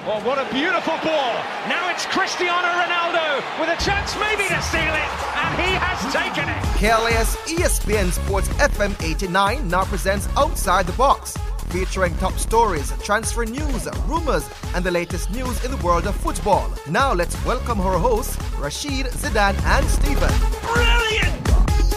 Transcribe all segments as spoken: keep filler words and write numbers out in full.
Oh, what a beautiful ball. Now it's Cristiano Ronaldo with a chance maybe to steal it, and he has taken it. K L A S E S P N Sports F M eighty-nine now presents Outside the Box, featuring top stories, transfer news, rumors, and the latest news in the world of football. Now let's welcome our hosts, Rashid, Zidane, and Stephen. Brilliant!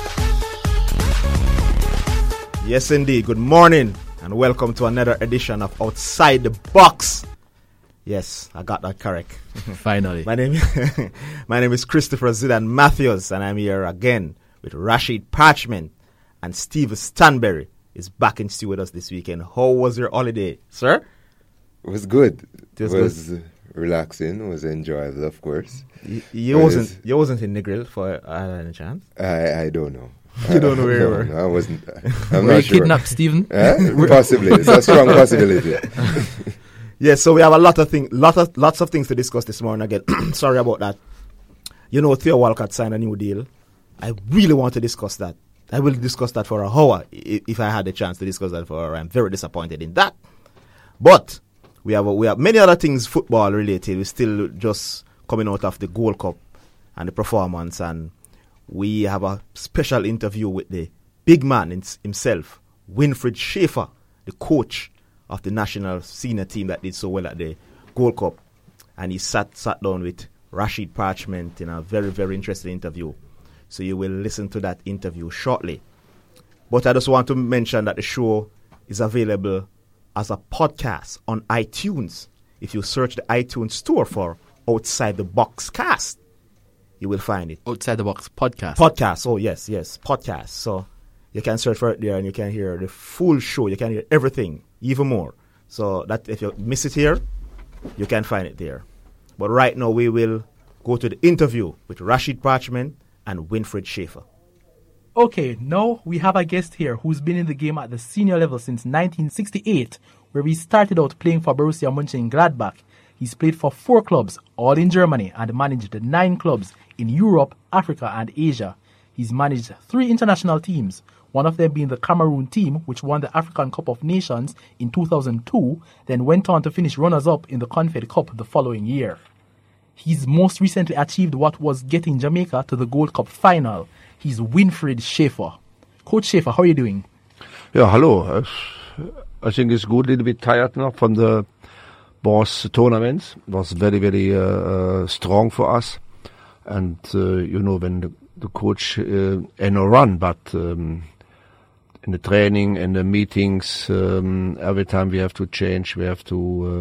Yes, indeed. Good morning, and welcome to another edition of Outside the Box. Yes, I got that correct. Finally. my name my name is Christopher Zidane Matthews, and I'm here again with Rashid Parchment, and Steve Stanberry is back in studio with us this weekend. How was your holiday, sir? It was good. It was, it was good. relaxing. It was enjoyable, of course. You, you wasn't you wasn't in Negril for uh, any chance? I I don't know. You don't know where no, you were? No, I wasn't. I'm were not you sure. kidnapped, Stephen? Eh? Possibly. It's a strong possibility. Yes, so we have a lot of things, lot of lots of things to discuss this morning. Again, sorry about that. You know, Theo Walcott signed a new deal. I really want to discuss that. I will discuss that for a hour if, if I had the chance to discuss that for an hour. I'm very disappointed in that. But we have we have many other things football related. We're still just coming out of the Gold Cup and the performance, and we have a special interview with the big man in, himself, Winfried Schäfer, the coach of the national senior team that did so well at the Gold Cup. And he sat sat down with Rashid Parchment in a very, very interesting interview. So you will listen to that interview shortly. But I just want to mention that the show is available as a podcast on iTunes. If you search the iTunes store for Outside the Box Cast, you will find it. Outside the Box podcast. Podcast, oh yes, yes, podcast. So you can search for it there and you can hear the full show. You can hear everything, even more. So that if you miss it here, you can find it there. But right now we will go to the interview with Rashid Parchment and Winfried Schäfer. Okay, now we have a guest here who's been in the game at the senior level since nineteen sixty-eight, where he started out playing for Borussia Mönchengladbach. He's played for four clubs, all in Germany, and managed nine clubs in Europe, Africa, and Asia. He's managed three international teams, one of them being the Cameroon team, which won the African Cup of Nations in two thousand two, then went on to finish runners-up in the Confed Cup the following year. He's most recently achieved what was getting Jamaica to the Gold Cup final. He's Winfried Schäfer. Coach Schäfer, how are you doing? Yeah, hello. I, I think it's good, a little bit tired now from the boss tournaments. It was very, very uh, uh, strong for us. And, uh, you know, when the, the coach uh, ain't no run, but um, in the training and the meetings, um, every time we have to change, we have to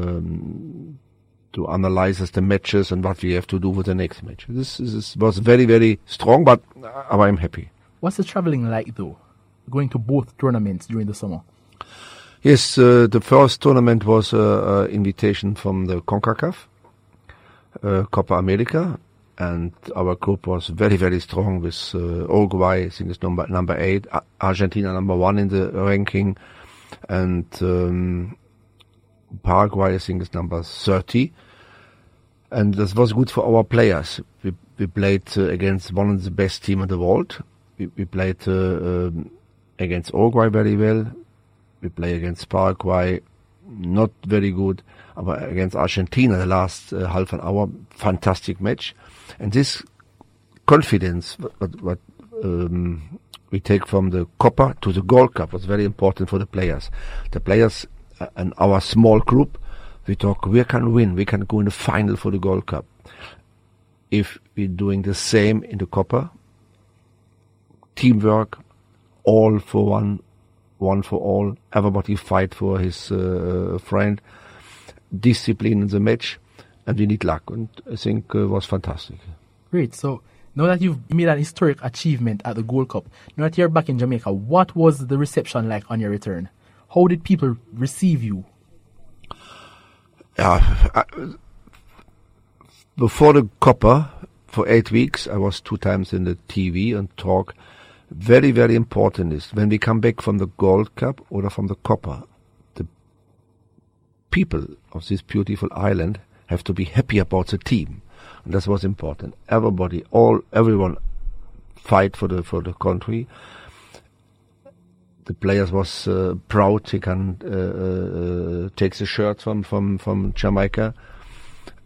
um, to analyze the matches and what we have to do with the next match. This, this was very, very strong, but I'm happy. What's the traveling like, though, going to both tournaments during the summer? Yes, uh, the first tournament was an uh, uh, invitation from the CONCACAF, uh, Copa America, and our group was very, very strong with uh, Uruguay, I think it's number number eight, A- Argentina number one in the ranking, and um, Paraguay, I think, is number thirty. And this was good for our players. We, we played uh, against one of the best teams in the world. We, we played uh, um, against Uruguay very well. We played against Paraguay, not very good. But against Argentina, the last uh, half an hour, fantastic match. And this confidence, what, what um, we take from the Copa to the Gold Cup, was very important for the players. The players uh, and our small group, we talk, we can win, we can go in the final for the Gold Cup. If we're doing the same in the Copa, teamwork, all for one, one for all, everybody fight for his uh, friend, discipline in the match, and we need luck. And I think it uh, was fantastic. Great. So now that you've made an historic achievement at the Gold Cup, now that you're back in Jamaica, what was the reception like on your return? How did people receive you? Yeah, I, before the Copa, for eight weeks, I was two times in the T V and talk. Very, very important is when we come back from the Gold Cup or from the Copa, the people of this beautiful island have to be happy about the team. And that was important. Everybody, all, everyone fight for the, for the country. The players was uh, proud. He can uh, uh, take the shirt from, from, from Jamaica.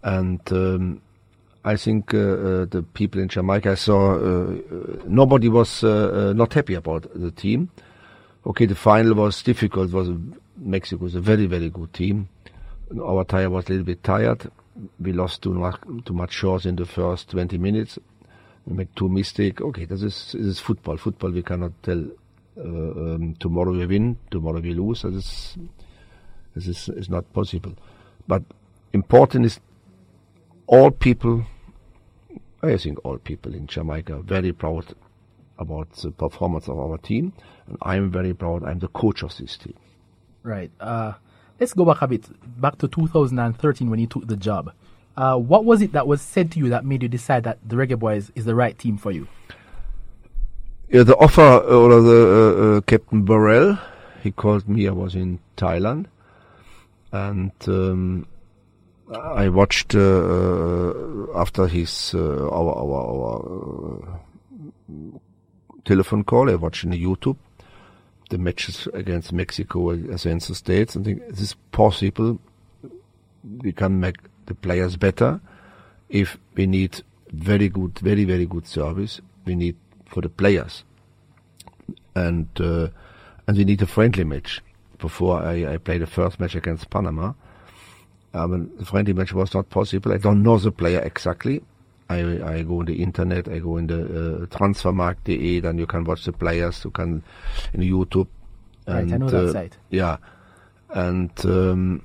And um, I think uh, uh, the people in Jamaica, I saw uh, uh, nobody was uh, uh, not happy about the team. Okay, the final was difficult. Was Mexico was a very, very good team. Our tire was a little bit tired. We lost too much, too much shots in the first twenty minutes. We made two mistakes. Okay, this is, this is football. Football, we cannot tell uh, um, tomorrow we win, tomorrow we lose. This is, this is, is not possible. But important is all people, I think all people in Jamaica are very proud about the performance of our team. And I'm very proud. I'm the coach of this team. Right. Uh, let's go back a bit, back to two thousand thirteen when you took the job. Uh, what was it that was said to you that made you decide that the Reggae Boys is the right team for you? Yeah, the offer, or the uh, uh, Captain Burrell, he called me. I was in Thailand, and um, I watched uh, uh, after his uh, our our, our uh, telephone call. I watched on YouTube the matches against Mexico, against the States, and I think it is possible we can make the players better if we need very good, very, very good service. We need for the players, and uh, and we need a friendly match. Before I, I played the first match against Panama, um, the friendly match was not possible. I don't know the player exactly. I, I go on the internet, I go in the uh, transfermarkt dot de, then you can watch the players, you can in YouTube. And, right, I know uh, that site. Yeah, and um,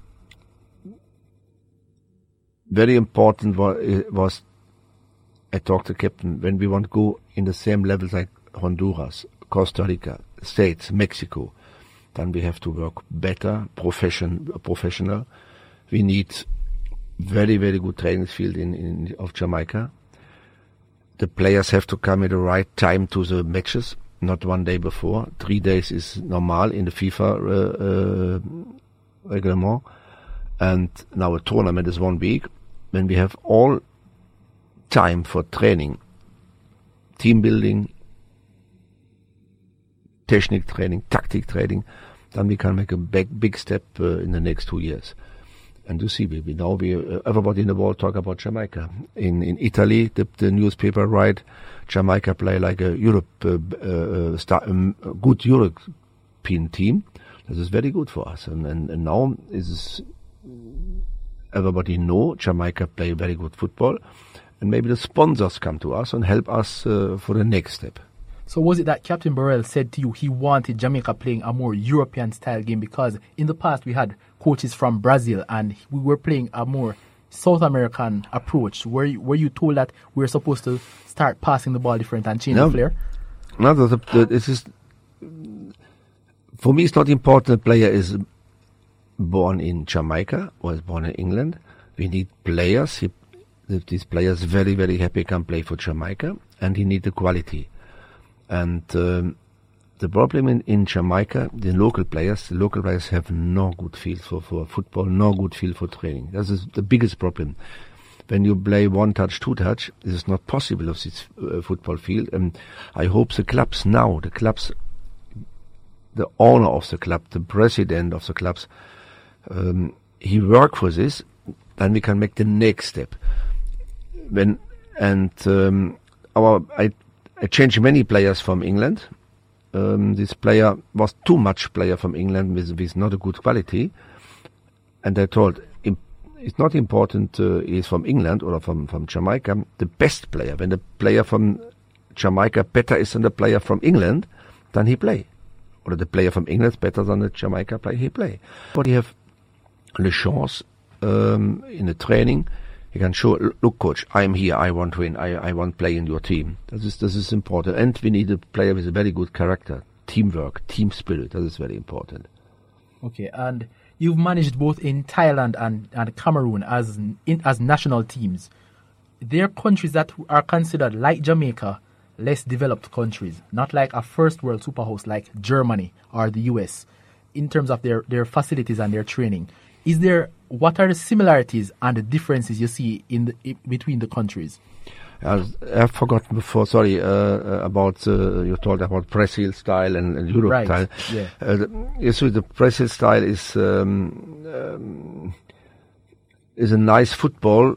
very important was, was I talked to captain when we want to go in the same levels like Honduras, Costa Rica, States, Mexico, then we have to work better, profession, professional. We need very, very good training field in, in of Jamaica. The players have to come at the right time to the matches, not one day before. Three days is normal in the FIFA uh, uh, reglement. And now a tournament is one week. When we have all time for training, team building, technique training, tactic training, then we can make a big, big step uh, in the next two years. And you see, we, we now we uh, everybody in the world talk about Jamaica. In in Italy, the, the newspaper write Jamaica play like a Europe uh, uh, star, um, a good European team. This is very good for us. And and, and now is everybody know Jamaica play very good football, and maybe the sponsors come to us and help us uh, for the next step. So was it that Captain Burrell said to you he wanted Jamaica playing a more European-style game? Because in the past we had coaches from Brazil and we were playing a more South American approach. Were you, were you told that we were supposed to start passing the ball different and change no, the flair? No, the, the, the, it is, for me it's not important the player is born in Jamaica or is born in England. We need players. He, these players very, very happy can play for Jamaica, and he need the quality. And um, the problem in, in Jamaica, the local players, the local players have no good feel for, for football, no good feel for training. That is the biggest problem. When you play one touch, two touch, this is not possible of this uh, football field. And I hope the clubs now, the clubs, the owner of the club, the president of the clubs, um, he work for this, then we can make the next step. When and um, our I. I changed many players from England. Um, this player was too much player from England with, with not a good quality. And I told him, it's not important uh, he's from England or from, from Jamaica. The best player, when the player from Jamaica better is than the player from England, then he play. Or the player from England is better than the Jamaica player, he play. But he have the chance um, in the training. You can show, look, coach, I'm here, I want to win, I, I want to play in your team. This is, this is important. And we need a player with a very good character, teamwork, team spirit. That is very important. Okay, and you've managed both in Thailand and, and Cameroon as in, as national teams. They're countries that are considered, like Jamaica, less developed countries, not like a first world superhouse like Germany or the U S in terms of their, their facilities and their training. Is there, what are the similarities and the differences you see in the, in between the countries? I've forgotten before, sorry, uh, about, uh, you talked about Brazil style and, and Europe right. style. Yeah. Uh, the, yes, so the Brazil style is, um, um, is a nice football,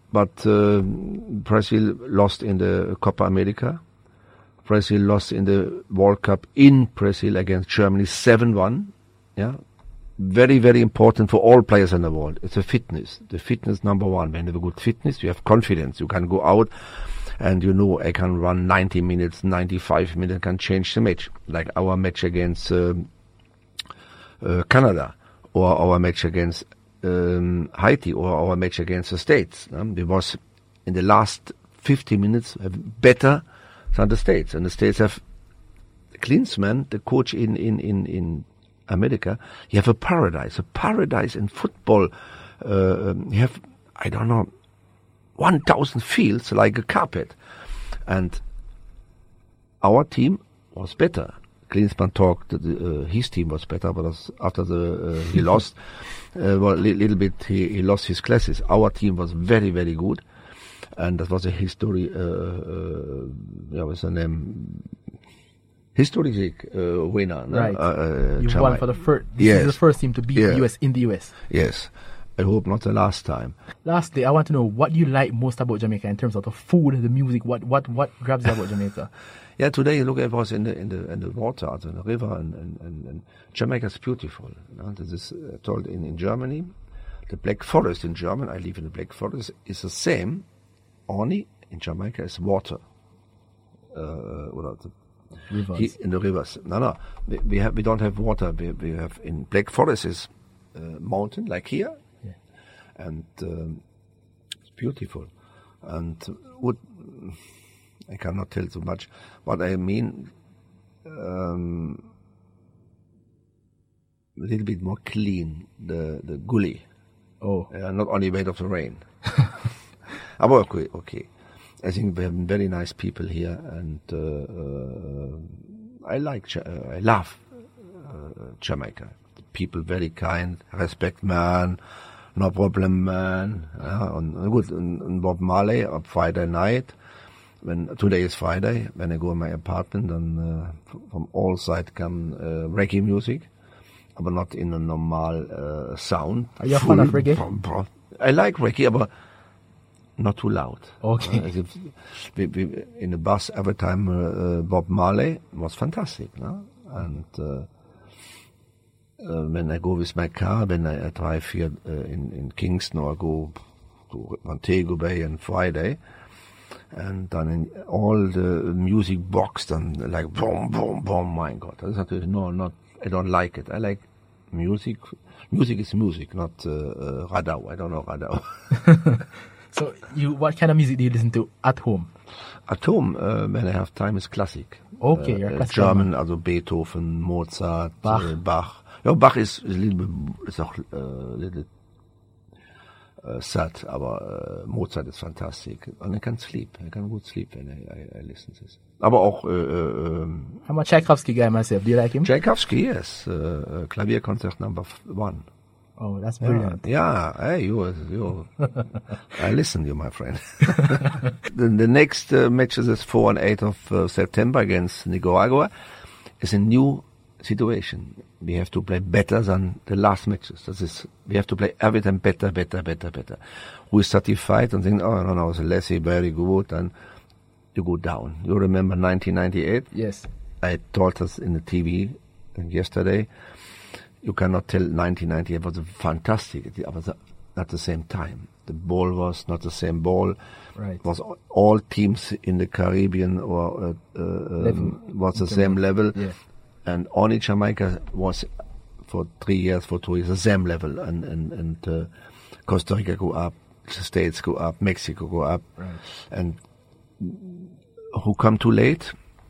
but uh, Brazil lost in the Copa America. Brazil lost in the World Cup in Brazil against Germany seven one. Yeah, very, very important for all players in the world. It's a fitness. The fitness number one. When you have a good fitness, you have confidence. You can go out and you know I can run ninety minutes, ninety-five minutes, can change the match. Like our match against uh, uh, Canada, or our match against um, Haiti, or our match against the States. Um, it was in the last fifty minutes better than the States. And the States have Klinsmann, the coach in, in, in, in America, you have a paradise, a paradise in football. Uh, um, you have, I don't know, one thousand fields like a carpet. And our team was better. Klinsmann talked that uh, his team was better, but as after the uh, he lost, uh, well, a li- little bit he, he lost his classes. Our team was very, very good. And that was a history, uh, uh, yeah, what's the name? Historic uh, winner. No? Right. Uh, uh, you won for the first. This yes. is the first team to beat Yeah. the U S in the U S. Yes. I hope not the last time. Lastly, I want to know what you like most about Jamaica in terms of the food, the music. What what what grabs you about Jamaica? Yeah, today look, I was in the in the in the water, in the river, and and, and, and Jamaica is beautiful. You know? This is uh, told in, in Germany. The Black Forest in German, I live in the Black Forest, is the same. Only in Jamaica is water. Uh, or the Rivers. He, in the rivers. No, no. We, we have we don't have water. We, we have in Black Forest is uh, mountain like here, Yeah. and um, it's beautiful. And would I cannot tell too much. What I mean, um, a little bit more clean. The the gully. Oh, Uh, not only made of the rain. But okay, okay. I think we have very nice people here, and uh, uh, I like, Ja- uh, I love uh, Jamaica. People very kind, respect man, no problem man. Ja, und gut, und, und Bob Marley on Friday night, when today is Friday, when I go in my apartment, then uh, from all sides come uh, reggae music, but not in a normal uh, sound. Are you a fan of Full reggae? brum, brum. I like reggae, but not too loud. Okay. Uh, as if we, we, in the bus every time uh, uh, Bob Marley was fantastic, no? And uh, uh, when I go with my car, when I, I drive here uh, in, in Kingston, or I go to Montego Bay on Friday, and then in all the music box, then like boom, boom, boom. My God, that's not, no, not. I don't like it. I like music. Music is music, not uh, uh, Radau. I don't know Radau. so you what kind of music do you listen to at home? At home, uh, when I have time, is classic. Okay, uh, you're a uh, classical German, man. also Beethoven, Mozart, Bach. Uh, Bach. Ja, Bach is, is a little bit, is auch uh, a little uh, sad, aber uh, Mozart is fantastic. And I can sleep. I can good sleep when I, I, I listen to this. Aber auch uh, uh, um, I'm a Tchaikovsky guy myself. Do you like him? Tchaikovsky, yes. Uh, uh, Klavierkonzert number f- one. Oh, that's Yeah, brilliant. yeah. Hey, you, you. I listen to you, my friend. the, the next uh, matches is four and eight of uh, September against Nicaragua. Is a new situation. We have to play better than the last matches. That is, we have to play every time better, better, better, better. We is satisfied and think, oh no, no, it's Leslie very good, and you go down. You remember nineteen ninety-eight? Yes. I told us in the T V yesterday. You cannot tell nineteen ninety-eight was fantastic. It was not the same time. The ball was not the same ball. Right. It was all teams in the Caribbean or uh, uh, um, was the same level. Yeah. And only Jamaica was for three years, for two years, the same level. And and and uh, Costa Rica go up, the States go up, Mexico go up, Right. and who come too late?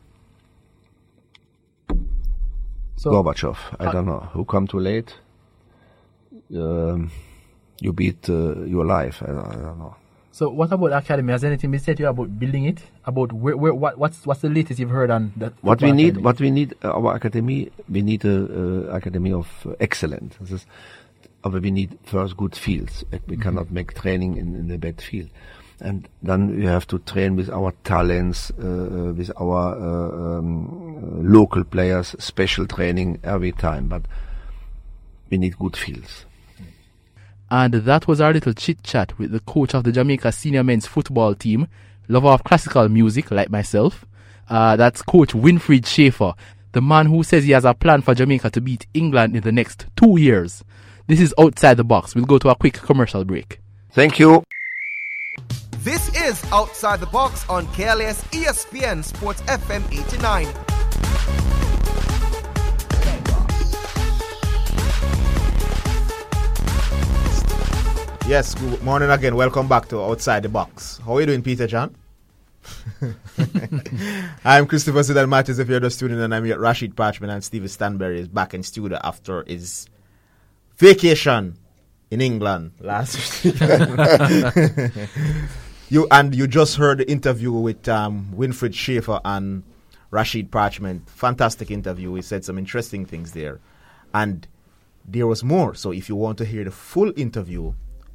So Gorbachev. I Uh, don't know. Who come too late? Um, you beat uh, your life. I don't, I don't know. So what about academy? Has anything been said to you about building it? About where, where what, what's what's the latest you've heard on that? What we football need, academy? what we need, uh, our academy, we need a uh, academy of uh, excellence. This is, uh, we need first good fields. Uh, We cannot make training in, in a bad field. And then we have to train with our talents, uh, uh, with our uh, um, uh, local players, special training every time. But we need good fields. And that was our little chit-chat with the coach of the Jamaica senior men's football team, lover of classical music like myself. Uh, that's Coach Winfried Schaefer, the man who says he has a plan for Jamaica to beat England in the next two years. This is Outside the Box. We'll go to a quick commercial break. Thank you. This is Outside the Box on K L S E S P N Sports F M eighty-nine. Yes, good morning again. Welcome back to Outside the Box. How are you doing, Peter John? I'm Christopher Sidan Matthews. If you're just tuning in, I'm here. Rashid Parchman and Steve Stanberry is back in studio after his vacation in England last week. you and you just heard the interview with um, Winfried Schaefer and Rashid Parchman. Fantastic interview. We said some interesting things there, and there was more. So if you want to hear the full interview,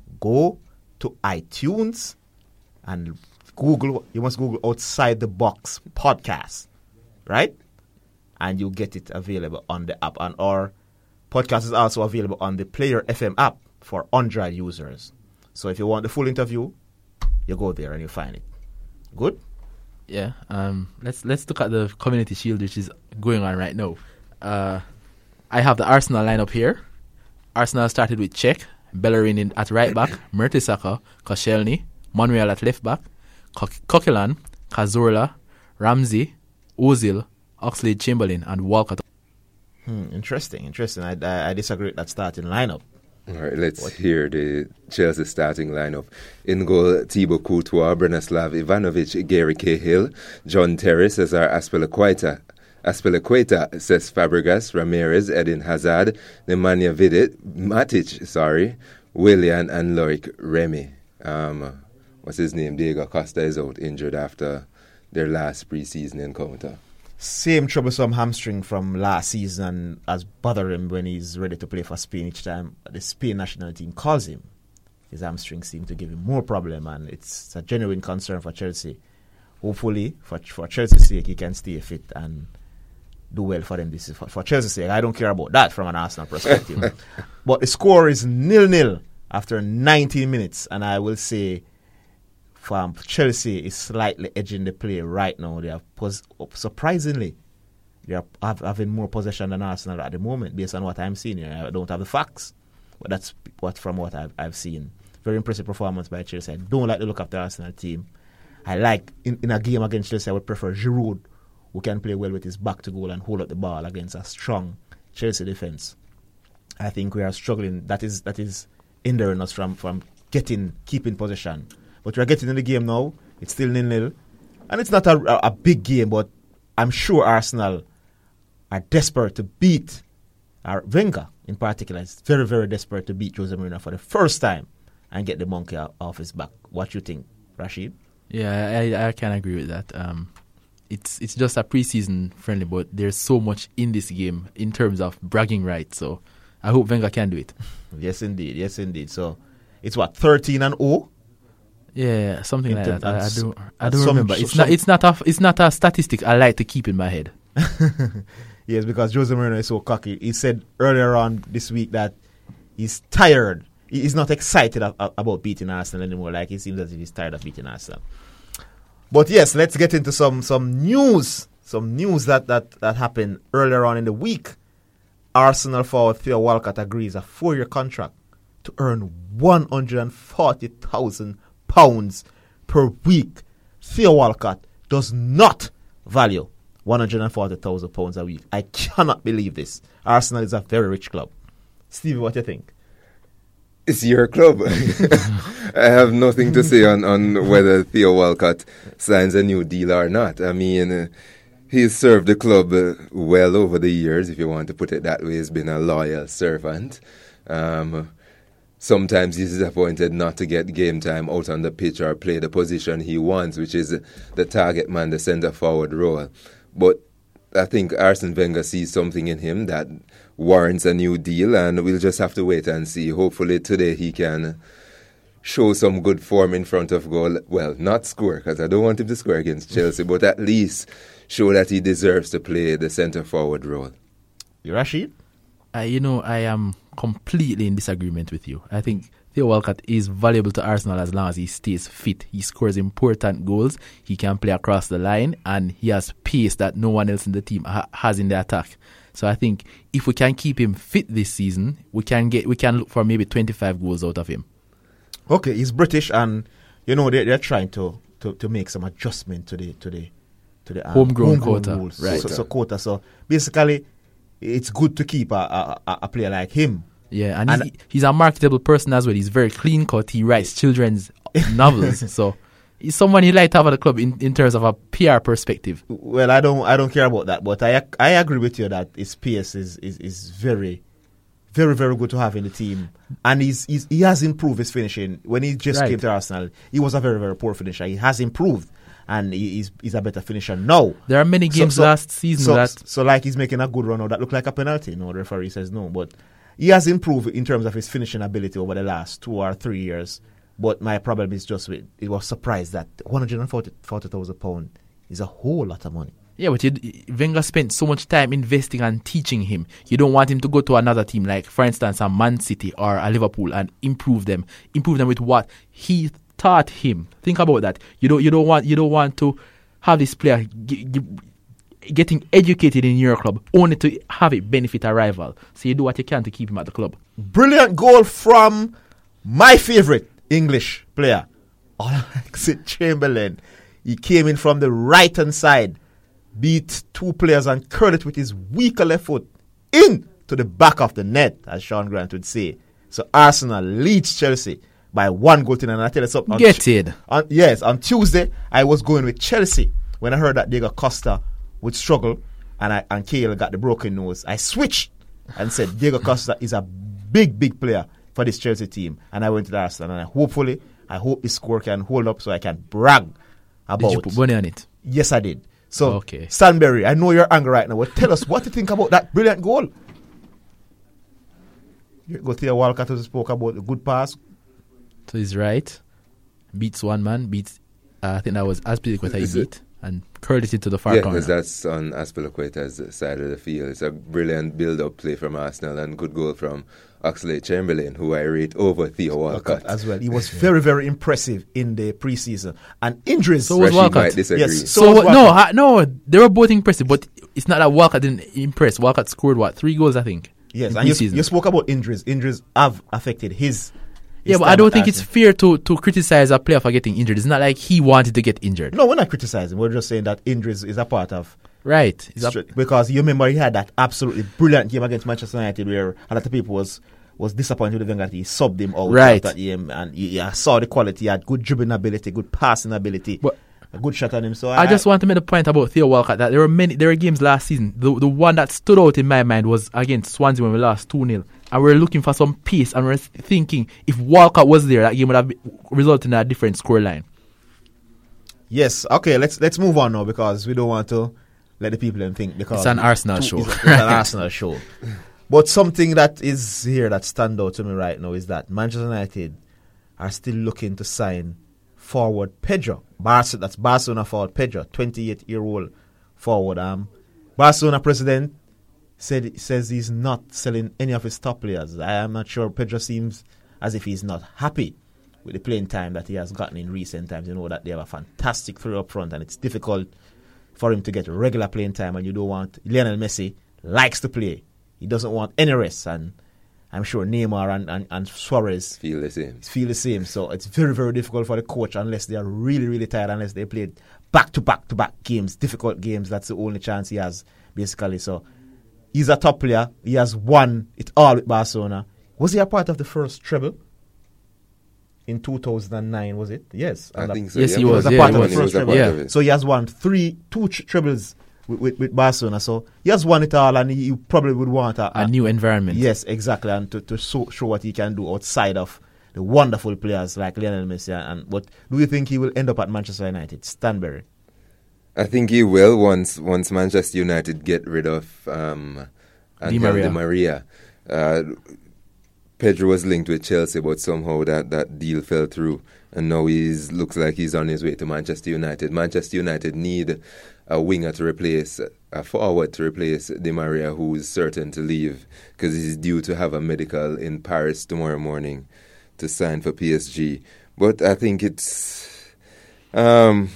go to iTunes and Google. You must Google Outside the Box podcast, right? And you get it available on the app. And our podcast is also available on the Player F M app for Android users. So if you want the full interview, you go there and you find it. Good? Yeah. Um. Let's let's look at the Community Shield, which is going on right now. Uh, I have the Arsenal lineup here. Arsenal started with Cech, Bellerin in, at right back, Mertesacker, Koscielny, Monreal at left back, Coquelin, Cazorla, Ramsey, Ozil, Oxlade-Chamberlain, and Walcott. Hmm, interesting, interesting. I, I, I disagree with that starting lineup. All right, let's what? hear the Chelsea starting lineup. In goal, Thibaut Courtois, Branislav Ivanovic, Gary Cahill, John Terry, Cesar Azpilicueta, Azpilicueta, says Fabregas, Ramirez, Eden Hazard, Nemanja Vidic, Matic, sorry, Willian, and Loic Remy. Um, what's his name? Diego Costa is out injured after their last pre-season encounter. Same troublesome hamstring from last season as bother him when he's ready to play for Spain each time the Spain national team calls him. His hamstring seems to give him more problem, and it's a genuine concern for Chelsea. Hopefully, for for Chelsea's sake, he can stay fit and do well for them. This is for, for Chelsea's sake. I don't care about that from an Arsenal perspective. But the score is nil-nil after nineteen minutes, and I will say from Chelsea is slightly edging the play right now. They are pos- surprisingly they are have, having more possession than Arsenal at the moment, based on what I'm seeing here. I don't have the facts, but that's what from what I've, I've seen. Very impressive performance by Chelsea. I don't like the look of the Arsenal team. I like in, in a game against Chelsea, I would prefer Giroud, who can play well with his back to goal and hold up the ball against a strong Chelsea defense. I think we are struggling. That is that is hindering us from, from getting keeping possession. But we are getting in the game now. It's still nil-nil. And it's not a, a, a big game, but I'm sure Arsenal are desperate to beat our Wenger in particular. Is very, very desperate to beat Jose Mourinho for the first time and get the monkey off his back. What you think, Rashid? Yeah, I, I can agree with that. Um, it's it's just a preseason friendly, but there's so much in this game in terms of bragging rights. So I hope Wenger can do it. Yes, indeed. Yes, indeed. So it's what, thirteen and oh? Yeah, something like that. I, I don't, I don't some, remember. It's some, not, it's not a, it's not a statistic I like to keep in my head. Yes, because Jose Mourinho is so cocky. He said earlier on this week that he's tired. He's not excited a, a, about beating Arsenal anymore. Like, he seems as if he's tired of beating Arsenal. But yes, let's get into some some news. Some news that, that, that happened earlier on in the week. Arsenal forward Theo Walcott agrees a four-year contract to earn one hundred forty thousand pounds per week. Theo Walcott does not value one hundred forty thousand pounds a week. I cannot believe this. Arsenal is a very rich club. Stevie, what do you think? It's your club. I have nothing to say on, on whether Theo Walcott signs a new deal or not. I mean, uh, he's served the club uh, well over the years, if you want to put it that way. He's been a loyal servant. Um, sometimes he's disappointed not to get game time out on the pitch or play the position he wants, which is the target man, the centre-forward role. But I think Arsene Wenger sees something in him that warrants a new deal, and we'll just have to wait and see. Hopefully today he can show some good form in front of goal. Well, not score, because I don't want him to score against Chelsea, but at least show that he deserves to play the centre-forward role. You, Rashid? Uh, you know, I am completely in disagreement with you. I think Theo Walcott is valuable to Arsenal as long as he stays fit. He scores important goals. He can play across the line, and he has pace that no one else in the team ha- has in the attack. So I think if we can keep him fit this season, we can get we can look for maybe twenty-five goals out of him. Okay, he's British, and you know they they're trying to, to, to make some adjustment to the to the to the um, homegrown, homegrown quota, rules. right? So, so quota. So basically, it's good to keep a a, a player like him. Yeah, and, And- he, he's a marketable person as well. He's very clean cut. He writes children's novels, so he's someone you like to have at the club in, in terms of a P R perspective. Well, I don't I don't care about that, but I I agree with you that his pace is is, is very. Very, very good to have in the team. And he's, he's he has improved his finishing. When he just Right. came to Arsenal, he was a very, very poor finisher. He has improved, and he, he's, he's a better finisher now. There are many games so, last season so, that So, like, he's making a good run now that looked like a penalty. No, the referee says no. But he has improved in terms of his finishing ability over the last two or three years. But my problem is just with, it was surprised that one hundred forty thousand pounds is a whole lot of money. yeah, but you, Wenger spent so much time investing and teaching him. You don't want him to go to another team like, for instance, a Man City or a Liverpool and improve them, improve them with what he taught him. Think about that. You don't, you don't want, you don't want to have this player g- g- getting educated in your club only to have it benefit a rival. So you do what you can to keep him at the club. Brilliant goal from my favourite English player, Oxlade-Chamberlain. He came in from the right hand side, beat two players and curled it with his weaker left foot in to the back of the net, as Sean Grant would say. So Arsenal leads Chelsea by one goal to none. And I tell you something. on Get Tu- it. on- yes, on Tuesday I was going with Chelsea when I heard that Diego Costa would struggle and I and Cahill got the broken nose. I switched and said Diego Costa is a big, big player for this Chelsea team. And I went to the Arsenal, and I hopefully, I hope this score can hold up so I can brag about. Did you put money on it? Yes, I did. So, Okay. Stanberry, I know you're angry right now, but tell us what you think about that brilliant goal. You go to your Walcott who spoke about the good pass. So he's right. Beats one man, beats, uh, I think that was Azpilicueta he Is it- beat, and curled it into the far Yeah, corner. because that's on Azpilicueta's side of the field. It's a brilliant build-up play from Arsenal and good goal from Oxlade-Chamberlain, who I rate over Theo Walcott. As well. He was very, very impressive in the preseason. And injuries. So was Rashid Walcott. might disagree. Yes. So, So was what- no, Walcott. ha, no, they were both impressive, but it's not that Walcott didn't impress. Walcott scored what, three goals, I think. Yes, in and you, preseason. you spoke about injuries. Injuries have affected his. his Yeah, but I time don't at think it's Arsenal. fair to, to criticize a player for getting injured. It's not like he wanted to get injured. No, we're not criticizing. We're just saying that injuries is a part of. Right. It's a- Stri- because you remember he had that absolutely brilliant game against Manchester United where a lot of people was was disappointed with him that he subbed him out Right. that game, and you, you saw the quality. He had good dribbling ability, good passing ability, But- a good shot on him. So I just want to make a point about Theo Walcott that there were many there were games last season. The the one that stood out in my mind was against Swansea when we lost two nil. And we are looking for some pace, and we are thinking if Walcott was there, that game would have been- resulted in a different scoreline. Yes, okay. Let's let's move on now because we don't want to let the people then think because It's an Arsenal two- show. It's, it's an Arsenal show. But something that is here that stand out to me right now is that Manchester United are still looking to sign forward Pedro. Barca, that's Barcelona forward Pedro, twenty-eight year old forward. Um, Barcelona president said says he's not selling any of his top players. I am not sure. Pedro seems as if he's not happy with the playing time that he has gotten in recent times. You know that they have a fantastic three up front, and it's difficult for him to get regular playing time. And you don't want Lionel Messi likes to play. He doesn't want any rest, and I'm sure Neymar and, and, and Suarez Feel the same. feel the same. So it's very, very difficult for the coach unless they are really, really tired, unless they played back to back to back games, difficult games. That's the only chance he has, basically. So he's a top player. He has won it all with Barcelona. Was he a part of the first treble in two thousand nine? Was it? Yes. I And think so. Yes, yeah, he he was was, a yeah, part he of was. the first a treble. part Yeah. of it. So he has won three, two tr- trebles with, with, with Barcelona. So he has won it all, and he probably would want a, A new environment. Yes, exactly, and to, to show, show what he can do outside of the wonderful players like Lionel Messi. And what do you think he will end up at Manchester United? Stanberry. I think he will once once Manchester United get rid of um, Angel Maria. Di Maria. Uh, Pedro was linked with Chelsea, but somehow that, that deal fell through, and now he's looks like he's on his way to Manchester United. Manchester United need a winger to replace, a forward to replace Di Maria, who is certain to leave because he's due to have a medical in Paris tomorrow morning to sign for P S G. But I think it's... Um,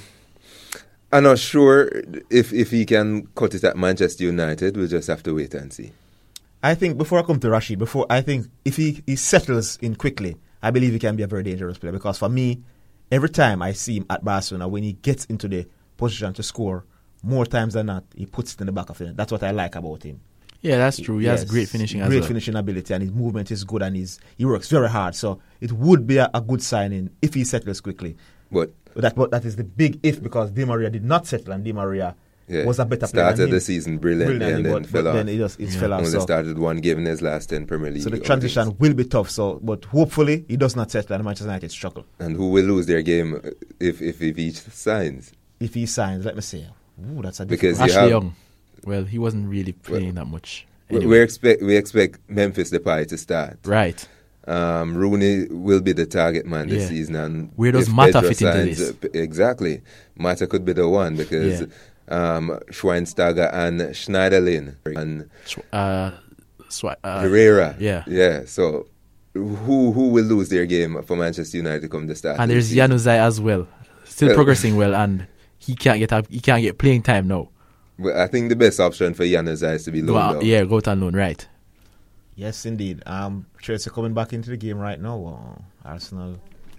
I'm not sure if, if he can cut it at Manchester United. We'll just have to wait and see. I think, before I come to Rashid, before I think if he, he settles in quickly, I believe he can be a very dangerous player. Because for me, every time I see him at Barcelona, when he gets into the position to score, more times than not, he puts it in the back of it. That's what I like about him. Yeah, that's true. He yes, has great finishing as great well. finishing ability, and his movement is good, and he's, he works very hard. So it would be a, a good signing if he settles quickly. But, but, that, but that is the big if, because Di Maria did not settle, and Di Maria yeah, was a better player started than him. the season brilliantly, brilliantly and then but, fell but off. then it just it yeah. fell off. Only So, started one game in his last ten Premier League. so the transition games. will be tough. So, but hopefully he does not settle, and Manchester United struggle. And who will lose their game if if, if he signs? If he signs, let me say, ooh, that's a Because difficult- you Ashley have- Young, well, he wasn't really playing that much. We- Anyway. We expect we expect Memphis Depay to start. Right. Um, Rooney will be the target man this Yeah. season, and Where does if Mata Pedro fit into signs, this? uh, p- exactly, Mata could be the one because Yeah. um, Schweinsteiger and Schneiderlin and Uh, swi- uh, Herrera, yeah. yeah. So who who will lose their game for Manchester United come the start? And of the there's season? Januzaj as well, still Well- progressing well, and he can't get up, he can't get playing time now. But I think the best option for Januzaj is to be Go loaned out, out. yeah, go out on loan, right? Yes, indeed. Um, Chelsea coming back into the game right now. Uh, Arsenal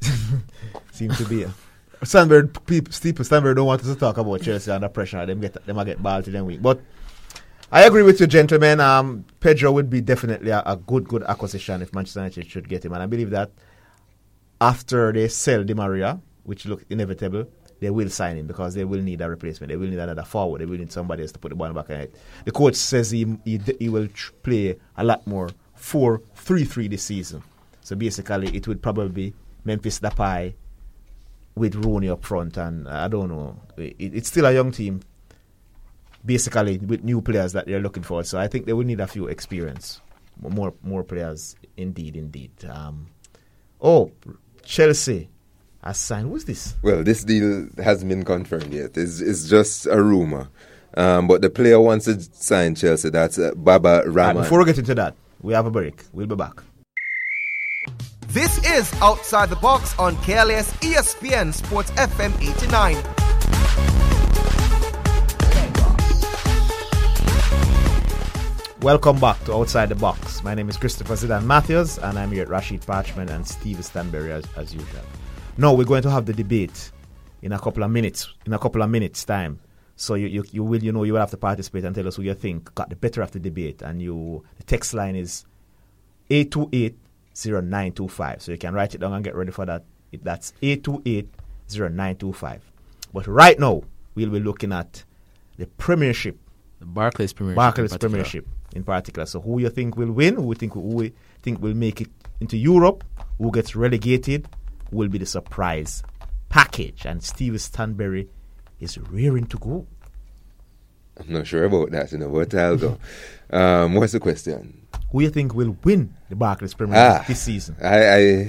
seem to be. Stanbury, people, Steve Stanbury don't want us to talk about Chelsea under pressure. Them get them a get ball to them week. But I agree with you, gentlemen. Um, Pedro would be definitely a, a good, good acquisition if Manchester United should get him, and I believe that after they sell Di Maria, which looks inevitable, they will sign him because they will need a replacement. They will need another forward. They will need somebody else to put the ball back in it. The coach says he he, he will tr- play a lot more four three three this season. So basically, it would probably be Memphis Depay with Rooney up front, and I don't know. It, it's still a young team, basically with new players that they're looking for. So I think they will need a few experience, more more players. Indeed, indeed. Um, oh, Chelsea. Has signed. Who's this? Well, this deal hasn't been confirmed yet. It's, it's just a rumor. Um, but the player wants to sign Chelsea. That's uh, Baba Rahman. Right, before we get into that, we have a break. We'll be back. This is Outside the Box on K L S E S P N Sports F M eighty-nine. Welcome back to Outside the Box. My name is Christopher Zidane Matthews, and I'm here at Rashid Parchman and Steve Stanbury as, as usual. Now we're going to have the debate in a couple of minutes. In a couple of minutes' time, so you, you you will you know you will have to participate and tell us who you think got the better of the debate. And you the text line is eight two eight zero nine two five. So you can write it down and get ready for that. It, that's eight two eight zero nine two five. But right now we'll be looking at the Premiership, The Barclays Premiership. Barclays in particular. Premiership in particular. So who you think will win? Who you think who we think will make it into Europe? Who gets relegated? Will be the surprise package, and Steve Stanbury is rearing to go. I'm not sure about that, you know, but I'll go. Um, what's the question? Who you think will win the Barclays Premier League Ah, this season? I, I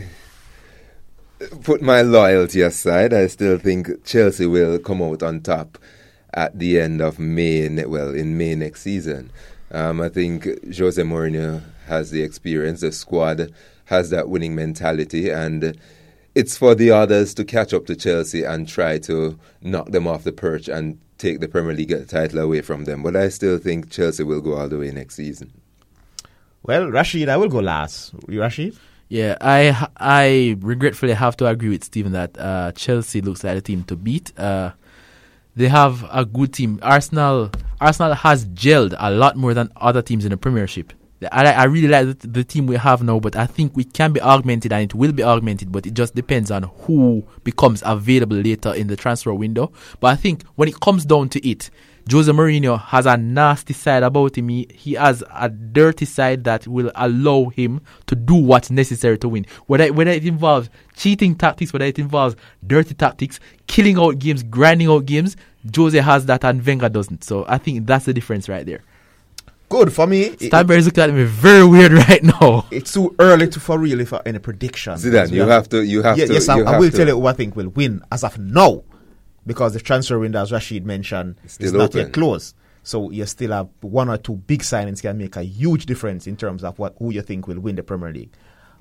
put my loyalty aside. I still think Chelsea will come out on top at the end of May, ne- well, in May next season. Um, I think Jose Mourinho has the experience, the squad has that winning mentality, and it's for the others to catch up to Chelsea and try to knock them off the perch and take the Premier League title away from them. But I still think Chelsea will go all the way next season. Well, Rashid, I will go last. You, Rashid? Yeah, I I regretfully have to agree with Stephen that uh, Chelsea looks like a team to beat. Uh, they have a good team. Arsenal Arsenal has gelled a lot more than other teams in the Premiership. I, I really like the, the team we have now, but I think we can be augmented, and it will be augmented, but it just depends on who becomes available later in the transfer window. But I think when it comes down to it, Jose Mourinho has a nasty side about him. He, he has a dirty side that will allow him to do what's necessary to win. Whether, whether it involves cheating tactics, whether it involves dirty tactics, killing out games, grinding out games, Jose has that and Wenger doesn't. So I think that's the difference right there. Good for me. Stanbury is looking at me very weird right now. It's too early to for really for any prediction. Zidane, you have to, you have yeah, to. Yes, I, you I have will to. tell you who I think will win as of now, because the transfer window, as Rashid mentioned, Still is not open. yet closed. So you still have one or two big signings can make a huge difference in terms of what who you think will win the Premier League.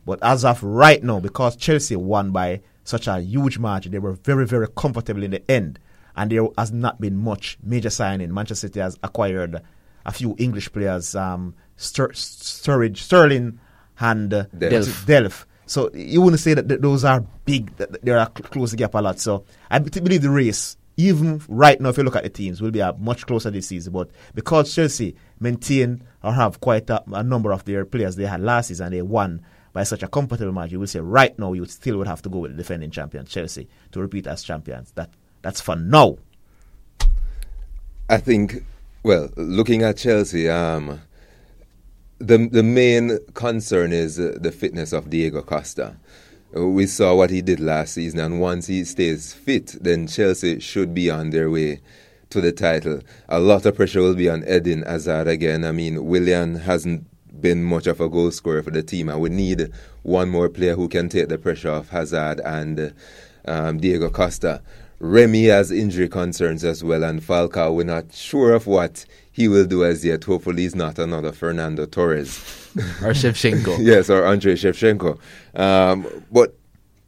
But as of right now, because Chelsea won by such a huge margin, they were very, very comfortable in the end. And there has not been much major signing. Manchester City has acquired a few English players, um, Stur- Sturridge, Sterling and uh, Delph. Delph. So you wouldn't say that th- those are big, that they are cl- close the gap a lot. So I b- believe the race, even right now, if you look at the teams, will be a much closer this season. But because Chelsea maintain or have quite a, a number of their players they had last season, they won by such a comfortable margin, you will say right now you still would have to go with the defending champion Chelsea to repeat as champions. That that's for now. I think, well, looking at Chelsea, um, the the main concern is uh, the fitness of Diego Costa. Uh, we saw what he did last season, and once he stays fit, then Chelsea should be on their way to the title. A lot of pressure will be on Eden Hazard again. I mean, Willian hasn't been much of a goal scorer for the team, and we need one more player who can take the pressure off Hazard and uh, um, Diego Costa. Remy has injury concerns as well, and Falcao, we're not sure of what he will do as yet. Hopefully he's not another Fernando Torres. Or Shevchenko. Yes, or Andrei Shevchenko. Um, but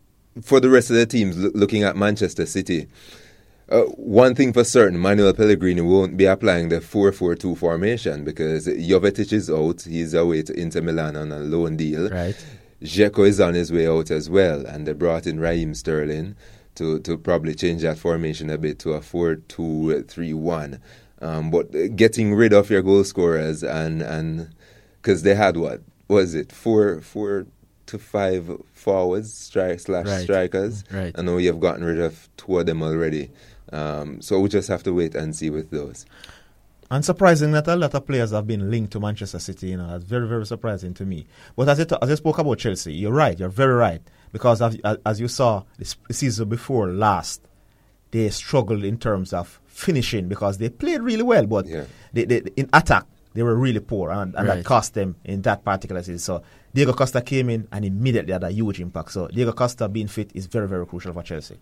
for the rest of the teams, lo- looking at Manchester City, uh, one thing for certain, Manuel Pellegrini won't be applying the four four two formation because Jovetic is out. He's away to Inter Milan on a loan deal. Right. Dzeko is on his way out as well, and they brought in Raheem Sterling to, to probably change that formation a bit to a four two three one. Um, but getting rid of your goal scorers and and because they had what was it four four to five forwards strike slash Right. strikers. Right. I know you've gotten rid of two of them already. Um, so we just have to wait and see with those. And surprising that a lot of players have been linked to Manchester City, you know, that's very, very surprising to me. But as you, t- as you spoke about Chelsea, you're right, you're very right. Because as, as you saw this season before last, they struggled in terms of finishing because they played really well, but Yeah. they, they, in attack, they were really poor, and, and Right. that cost them in that particular season. So Diego Costa came in and immediately had a huge impact. So Diego Costa being fit is very, very crucial for Chelsea.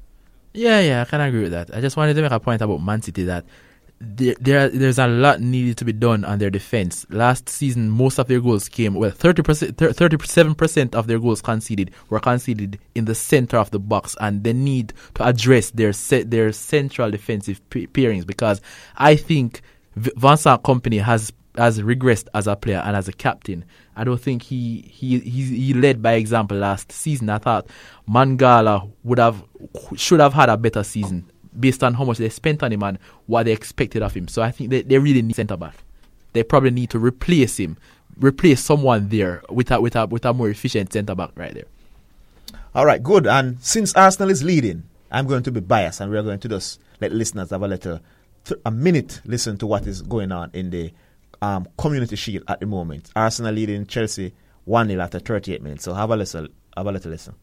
Yeah, yeah, I can agree with that. I just wanted to make a point about Man City that there, there there's a lot needed to be done on their defense. Last season, most of their goals came, well, thirty percent, thirty-seven percent of their goals conceded were conceded in the center of the box, and they need to address their se- their central defensive p- pairings because I think v- Vincent Kompany has has regressed as a player and as a captain. I don't think he he he, he led by example last season. I thought Mangala would have should have had a better season based on how much they spent on him and what they expected of him. So I think they, they really need centre back. They probably need to replace him, replace someone there with a with a with a more efficient centre back right there. All right, good. And since Arsenal is leading, I'm going to be biased, and we're going to just let listeners have a little, th- a minute, listen to what is going on in the um, Community Shield at the moment. Arsenal leading Chelsea one nil after thirty-eight minutes. So have a listen. Have a little listen.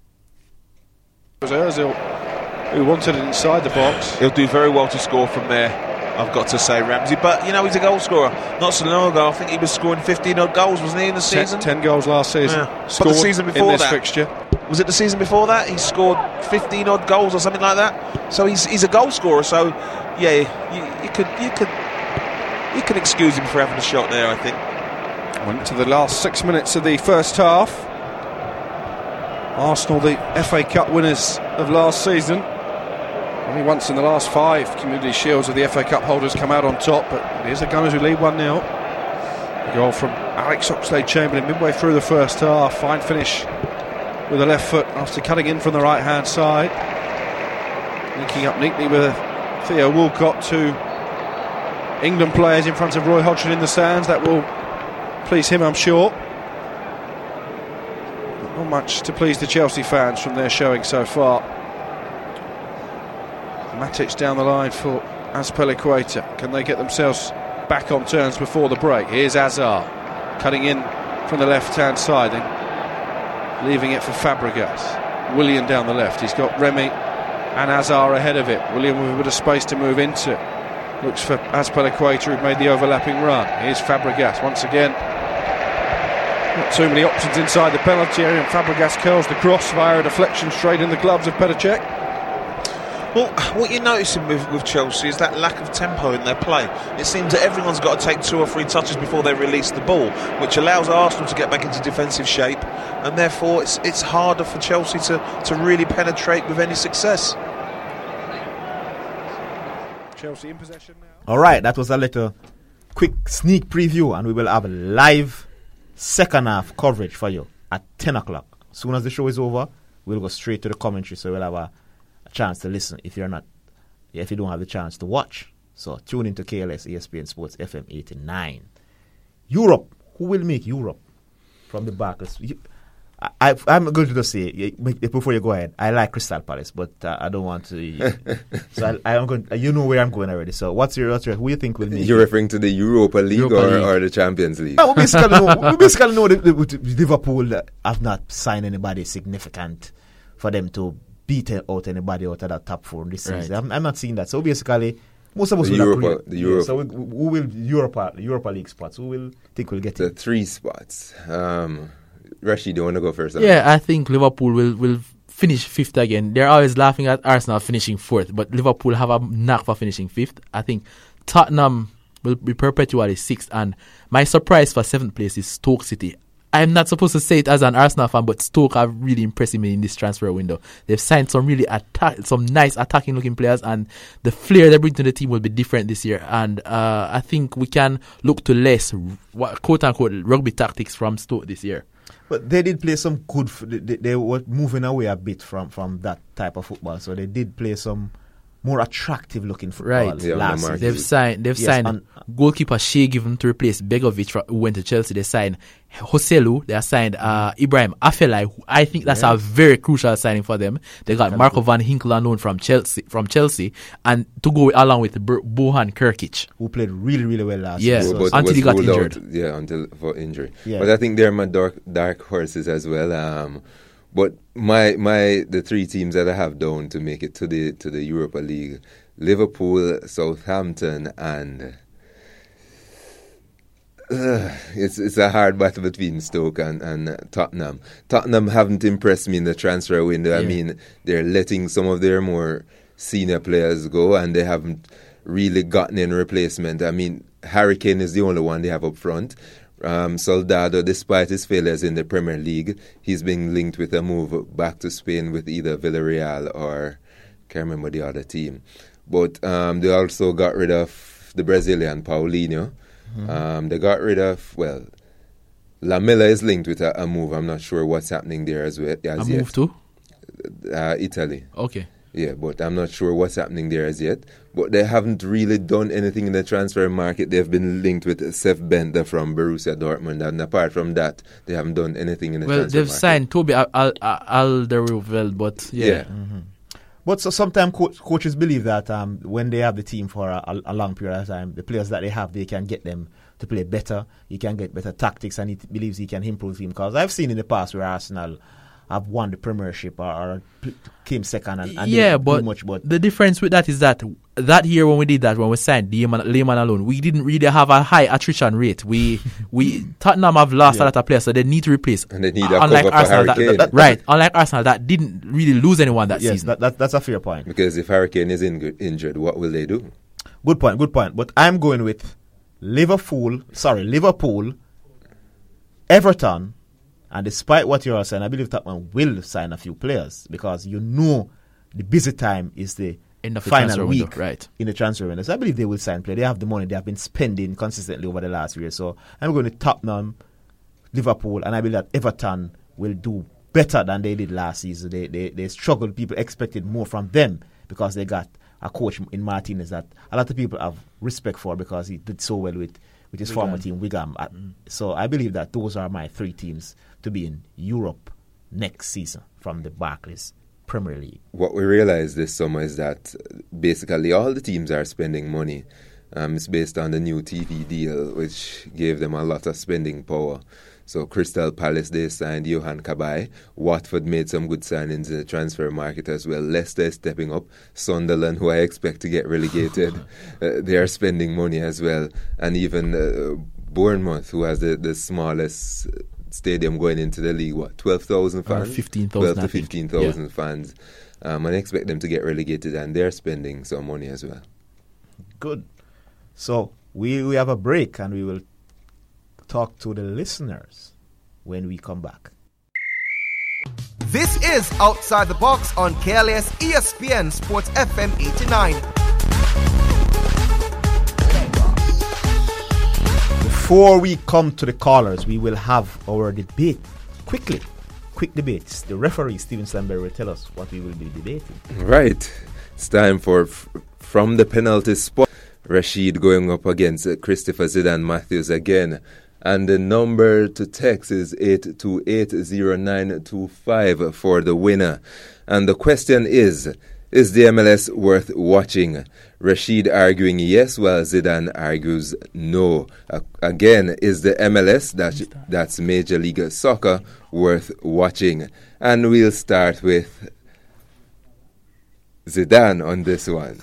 It was Ozil who wanted it inside the box. He'll do very well to score from there, I've got to say, Ramsey. But, you know, he's a goal scorer. Not so long ago, I think he was scoring fifteen odd goals, wasn't he, in the season? ten, ten goals last season. Yeah. Scored But the season before in this that, fixture. Was it the season before that? He scored fifteen odd goals or something like that. So he's he's a goal scorer. So, yeah, you, you could you could you could excuse him for having a shot there, I think. Went to the last six minutes of the first half. Arsenal, the F A Cup winners of last season. Only once in the last five Community Shields of the F A Cup holders come out on top, but here's the Gunners who lead one nil. A goal from Alex Oxlade-Chamberlain midway through the first half. Fine finish with the left foot after cutting in from the right hand side. Linking up neatly with Theo Walcott, two England players in front of Roy Hodgson in the stands. That will please him, I'm sure. But not much to please the Chelsea fans from their showing so far. Matic down the line for Azpilicueta. Can they get themselves back on terms before the break? Here's Hazard cutting in from the left hand side, then leaving it for Fabregas. Willian down the left. He's got Remy and Hazard ahead of it. Willian with a bit of space to move into. Looks for Azpilicueta, who made the overlapping run. Here's Fabregas once again. Not too many options inside the penalty area, and Fabregas curls the cross via a deflection straight in the gloves of Petr Cech. Well, what you're noticing with, with Chelsea is that lack of tempo in their play. It seems that everyone's got to take two or three touches before they release the ball, which allows Arsenal to get back into defensive shape, and therefore it's it's harder for Chelsea to, to really penetrate with any success. Chelsea in possession now. All right, that was a little quick sneak preview, and we will have a live second half coverage for you at ten o'clock. As soon as the show is over, we'll go straight to the commentary, so we'll have a a chance to listen if you're not, if you don't have the chance to watch. So tune into K L S E S P N Sports F M eighty-nine. Europe, who will make Europe from the back? I, I, I'm going to just say before you go ahead, I like Crystal Palace, but uh, I don't want to. so I, I'm going. You know where I'm going already. So what's your, what's your who do you think will make? You're referring to the Europa League Europa or, League. or the Champions League? No, we basically know. We basically know that Liverpool have not signed anybody significant for them to beat out anybody out of that top four this Right. season. I'm, I'm not seeing that. So basically, most of us The will Europa- agree. the Yeah, Europa- so we, who will Europa Europa League spots? Who will think will get The it? three spots. Um, Rashid, do you want to go first? Yeah, I think Liverpool will, will finish fifth again. They're always laughing at Arsenal finishing fourth, but Liverpool have a knack for finishing fifth. I think Tottenham will be perpetually sixth, and my surprise for seventh place is Stoke City. I'm not supposed to say it as an Arsenal fan, but Stoke are really impressing me in this transfer window. They've signed some really attack, some nice attacking looking players, and the flair they bring to the team will be different this year. And uh, I think we can look to less, what, quote unquote, rugby tactics from Stoke this year. But they did play some good. F- they, they were moving away a bit from, from that type of football, so they did play some more attractive looking football Right. Yeah, on the last market. season. They've signed. They've Yes, signed and- goalkeeper Shea Given to replace Begovic, fro- who went to Chelsea. They signed Joselu. They have signed uh, Ibrahim Afellay. Who I think that's Yeah. a very crucial signing for them. They got Marco van Hinkel on loan from Chelsea, from Chelsea, and to go along with Bo- Bohan Kirkic. who played really really well last Yeah. season. But until was he got ruled injured. out, yeah, until for injury. Yeah. But I think they're my dark dark horses as well. Um, but my my the three teams that I have down to make it to the to the Europa League: Liverpool, Southampton, and uh, it's it's a hard battle between Stoke and, and uh, Tottenham. Tottenham haven't impressed me in the transfer window. I Yeah. mean, they're letting some of their more senior players go, and they haven't really gotten in replacement. I mean, Harry Kane is the only one they have up front. Um, Soldado, despite his failures in the Premier League, he's being linked with a move back to Spain with either Villarreal or can't remember the other team. But um, they also got rid of the Brazilian Paulinho. Mm-hmm. Um, they got rid of, well, Lamela is linked with a, a move. I'm not sure what's happening there as well. As A yet. move to? Uh, Italy. Okay. Yeah, but I'm not sure what's happening there as yet. But they haven't really done anything in the transfer market. They've been linked with Sef Bender from Borussia Dortmund, and apart from that, they haven't done anything in the Well, transfer they've market. signed Toby Al- Al- Al- Alderweireld, but yeah. Yeah. But so sometimes co- coaches believe that um, when they have the team for a, a, a long period of time, the players that they have, they can get them to play better. You can get better tactics, and he t- believes he can improve the team. Because I've seen in the past where Arsenal have won the Premiership or, or p- came second and, and yeah, didn't but do much. But the difference with that is that that year when we did that, when we signed Lehman, Lehman alone, we didn't really have a high attrition rate. We we Tottenham have lost Yeah. a lot of players, so they need to replace. And they need a unlike cover for Arsenal, Harry that, Kane. that- right? Unlike Arsenal, that didn't really lose anyone that yes, season. that, that, that's a fair point. Because if Harry Kane is in, injured, what will they do? Good point, good point. But I'm going with Liverpool, sorry, Liverpool, Everton, and despite what you're saying, I believe Tottenham will sign a few players because you know the busy time is the, In the final transfer week window, right. in the transfer window. So I believe they will sign players. They have the money. They have been spending consistently over the last year. So I'm going to Tottenham, Liverpool, and I believe that Everton will do better than they did last season. They they, they struggled. People expected more from them because they got a coach in Martinez that a lot of people have respect for because he did so well with, with his former team, Wigan. Uh, So I believe that those are my three teams to be in Europe next season from the Barclays Premier League. What we realized this summer is that basically all the teams are spending money. Um, it's based on the new T V deal, which gave them a lot of spending power. So Crystal Palace, they signed Johan Cabaye. Watford made some good signings in the transfer market as well. Leicester is stepping up. Sunderland, who I expect to get relegated, uh, they are spending money as well. And even uh, Bournemouth, who has the, the smallest stadium going into the league, what, twelve thousand fans? fifteen thousand. twelve to fifteen thousand yeah. fans. Um, and I expect them to get relegated, and they're spending some money as well. Good. So we, we have a break, and we will talk to the listeners when we come back. This is Outside the Box on K L S E S P N Sports F M eighty-nine. Before we come to the callers, we will have our debate. Quickly, quick debates. The referee, Stephen Slamberry, will tell us what we will be debating. Right. It's time for f- From the Penalty Spot. Rashid going up against uh, Christopher Zidane Matthews again. And the number to text is eight two eight zero nine two five for the winner. And the question is, is the M L S worth watching? Rashid arguing yes, while Zidane argues no. Uh, again, is the M L S, that, that's Major League Soccer, worth watching? And we'll start with Zidane on this one.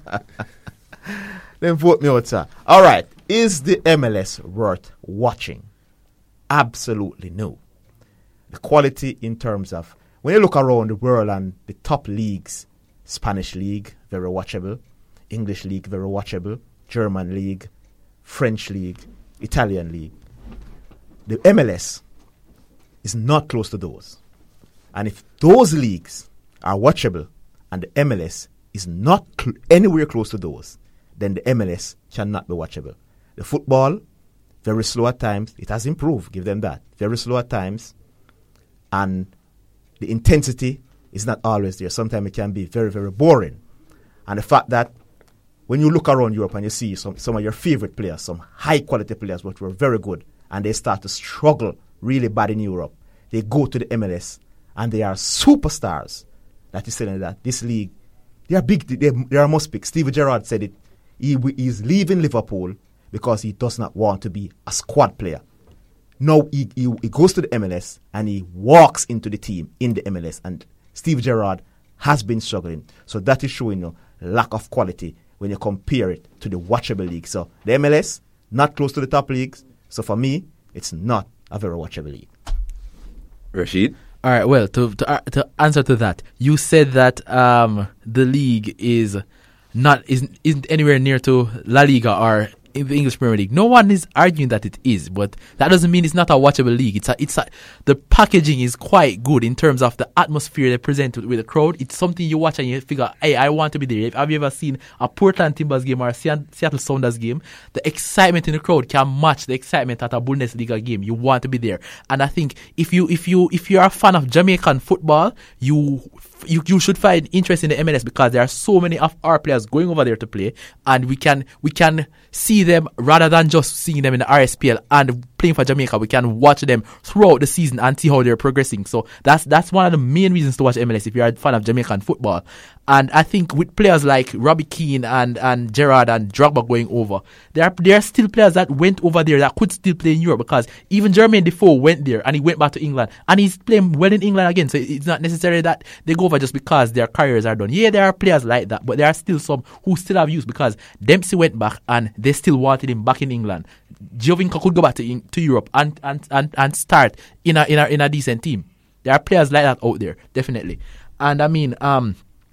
Then vote me out, sir. All right. Is the M L S worth watching? Absolutely no. The quality in terms of, when you look around the world and the top leagues, Spanish league, very watchable. English league, very watchable. German league, French league, Italian league. The M L S is not close to those. And if those leagues are watchable and the M L S is not cl- anywhere close to those, then the M L S cannot be watchable. The football, very slow at times. It has improved, give them that. Very slow at times. And the intensity is not always there. Sometimes it can be very, very boring. And the fact that when you look around Europe and you see some, some of your favorite players, some high-quality players which were very good, and they start to struggle really bad in Europe, they go to the M L S, and they are superstars. That is saying that this league, they are big, they, they are must pick. Steven Gerrard said it. He is leaving Liverpool because he does not want to be a squad player. No, he, he, he goes to the M L S and he walks into the team in the M L S. And Steve Gerrard has been struggling. So that is showing you lack of quality when you compare it to the watchable league. So the M L S, not close to the top leagues. So for me, it's not a very watchable league. Rashid? All right, well, to to, uh, to answer to that, you said that um, the league is not isn't, isn't anywhere near to La Liga or in the English Premier League. No one is arguing that it is, but that doesn't mean it's not a watchable league. It's a, it's a, the packaging is quite good in terms of the atmosphere they present with, with the crowd. It's something you watch and you figure, hey, I want to be there. Have you ever seen a Portland Timbers game or a Seattle Sounders game? The excitement in the crowd can match the excitement at a Bundesliga game. You want to be there. And I think if you if you if you are a fan of Jamaican football, you you you should find interest in the M L S because there are so many of our players going over there to play, and we can we can see them rather than just seeing them in the R S P L and playing for Jamaica. We can watch them throughout the season and see how they're progressing. So that's that's one of the main reasons to watch M L S if you're a fan of Jamaican football. And I think with players like Robbie Keane and, and Gerrard and Drogba going over, there are there are still players that went over there that could still play in Europe, because even Jermaine Defoe went there and he went back to England and he's playing well in England again. So it's not necessarily that they go over just because their careers are done. Yeah, there are players like that, but there are still some who still have use because Dempsey went back and they still wanted him back in England. Giovinco could go back to to Europe and, and, and, and start in a, in a in a decent team. There are players like that out there, definitely. And I mean, um,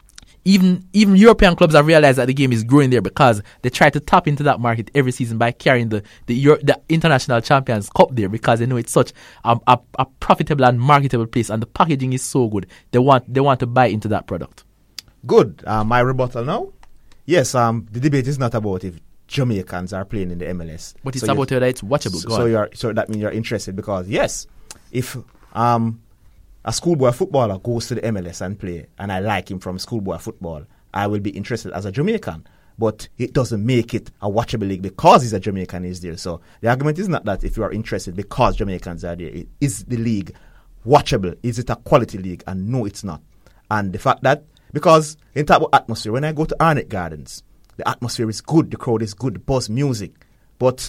even even European clubs have realized that the game is growing there because they try to tap into that market every season by carrying the the, Euro, the International Champions Cup there, because they know it's such a, a, a profitable and marketable place, and the packaging is so good. They want they want to buy into that product. Good. Uh, my rebuttal now. Yes. Um, the debate is not about if Jamaicans are playing in the M L S, but it's so about whether it's watchable. So, Go so on. you're so that means you're interested because yes, if um a schoolboy footballer goes to the M L S and play, and I like him from schoolboy football, I will be interested as a Jamaican. But it doesn't make it a watchable league because he's a Jamaican is there. So the argument is not that if you are interested because Jamaicans are there. It, is the league watchable? Is it a quality league? And no, it's not. And the fact that, because in terms of atmosphere, when I go to Arnett Gardens, the atmosphere is good, the crowd is good, the buzz music. But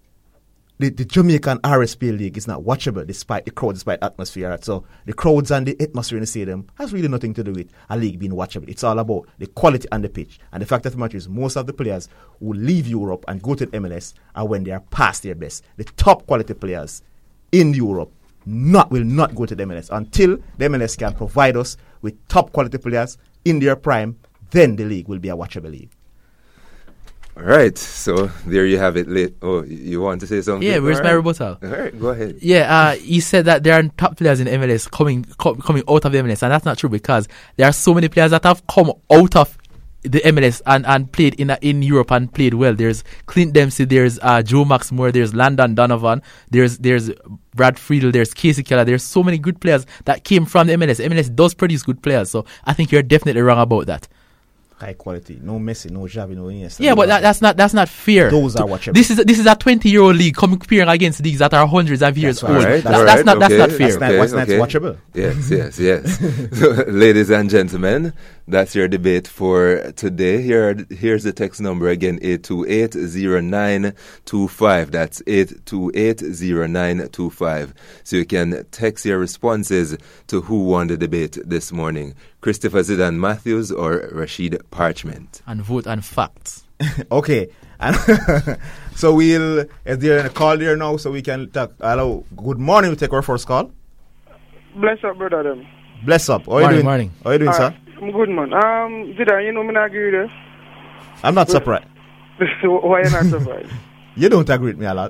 the, the Jamaican R S P L league is not watchable despite the crowd, despite atmosphere. So the crowds and the atmosphere in the stadium has really nothing to do with a league being watchable. It's all about the quality on the pitch. And the fact of the matter is most of the players who leave Europe and go to the M L S are when they are past their best. The top quality players in Europe not will not go to the M L S until the M L S can provide us with top quality players in their prime. Then the league will be a watchable league. All right, so there you have it. Late. Oh, you want to say something? Yeah, where's All my right. rebuttal? All right, go ahead. Yeah, uh, he said that there are top players in the M L S coming co- coming out of the M L S, and that's not true because there are so many players that have come out of the M L S and, and played in uh, in Europe and played well. There's Clint Dempsey, there's uh, Joe Maxmore, there's Landon Donovan, there's there's Brad Friedel, there's Casey Keller. There's so many good players that came from the M L S. M L S does produce good players, so I think you're definitely wrong about that. High quality, no Messi, no Xavi, no Iniesta. Yeah, but that, that's not that's not fair. Those are watchable. This is this is a twenty-year-old league comparing against leagues that are hundreds of years That's old. right. That's, That's that's right. not Okay. that's not fair. That's not- what's not watchable? Yes, yes, yes. So, ladies and gentlemen, that's your debate for today. Here, here's the text number again: eight two eight zero nine two five. That's eight two eight zero nine two five. So you can text your responses to who won the debate this morning: Christopher Zidane Matthews or Rashid Parchment. And vote on facts. Okay. And so we'll, is there a call there now so we can talk? Hello, good morning. We take our first call. Bless up, brother. Them. Bless up. How are you Morning, doing? morning. How are you doing, Ah, sir? I'm good, man. Um, Zidane, you know me not agree with I'm not surprised. you. Why you not surprised? You don't agree with me a lot.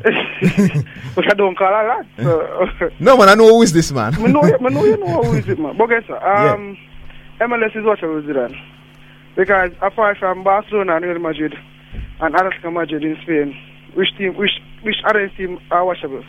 But I don't call a lot. So, No, man, I know who is this man. I know, I know you know who is it, man. But guess what? Um, M L S is watchable, Zidane. Because apart from Barcelona and Real Madrid and Atletico Madrid in Spain, which team, which which other team are watchable?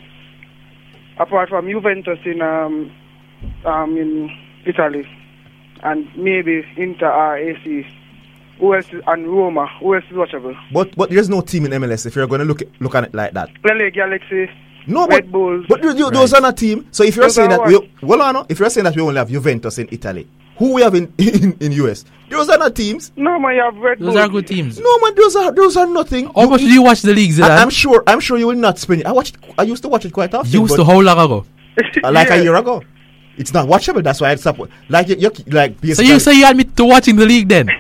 Apart from Juventus in um um in Italy and maybe Inter or A C, who else is, and Roma, who else is watchable? But but there's no team in M L S if you're going to look look at it like that. L A Galaxy, No, Red but, Bulls. but you, you, those are not team. So if you're Those saying are that what? we, well, no, if you're saying that we only have Juventus in Italy, who we have in in, in U S, those are not teams. No, man, you have Red Those Bulls. are good teams. No, man, those are those are nothing. How much do you watch the leagues, Zidane? I, I'm sure. I'm sure you will not spend it. I watched. I used to watch it quite often. Used but, to how long ago? uh, like Yeah. a year ago. It's not watchable. That's why I support. Like you, you like. So you say you admit to watching the league then?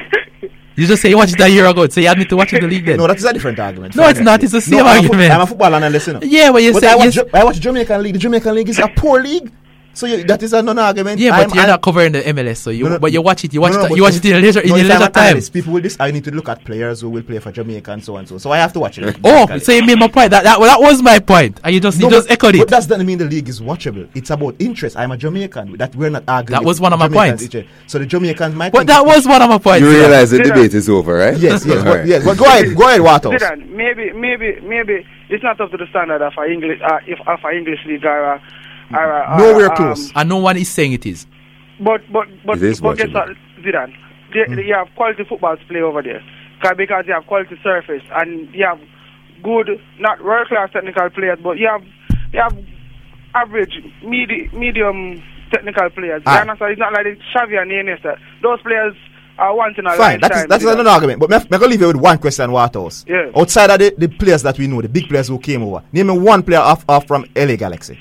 You just say you watched it a year ago. So you admit to watching the league then? No, that is a different argument. No, it's not. It's the same no, I'm a, argument. fo- I'm a football analyst, you know. Yeah, but you But say I watch, yes- Ju- I watch Jamaican league. The Jamaican league is a poor league. So you, that is a non-argument. Yeah, but I'm- you're I'm- not covering the M L S, so you No, no, but you watch it. You watch no, no, it. but You watch if- it in your leisure in no, your if I'm leisure an time. analyst, people will this. I need to look at players who will play for Jamaica and so and so. So I have to watch it. Oh, so you made my point. That that, well, that was my point, and you just No, you just but, echoed but it. that doesn't mean the league is watchable. It's about interest. I'm a Jamaican. That we're not arguing. That was with one of my Jamaicans points. each- So the Jamaicans might. But think that it's- was one of my points. You Zidane. realize the Zidane. debate is over, right? Yes, yes, All but, right. yes. But go ahead, go ahead, Watos. Zidane, maybe, maybe, maybe it's not up to the standard of our English, uh, if of our English league or, uh, or, uh, Nowhere um, close. And no one is saying it is. But but but, It is but guess watchable. what, Zidane? They, they- you have quality football to play over there, 'Cause- because you have quality surface and you have good, not world class technical players, but you have you have average, medi- medium technical players. Aye. You understand? It's not like the Xavi and Iniesta. Those players are once in a Fine, that is lifetime. that is Zidane. another argument. But I'm going to leave you with one question, Watos. Yeah. Outside of the, the players that we know, the big players who came over, name me one player off, off from L A Galaxy.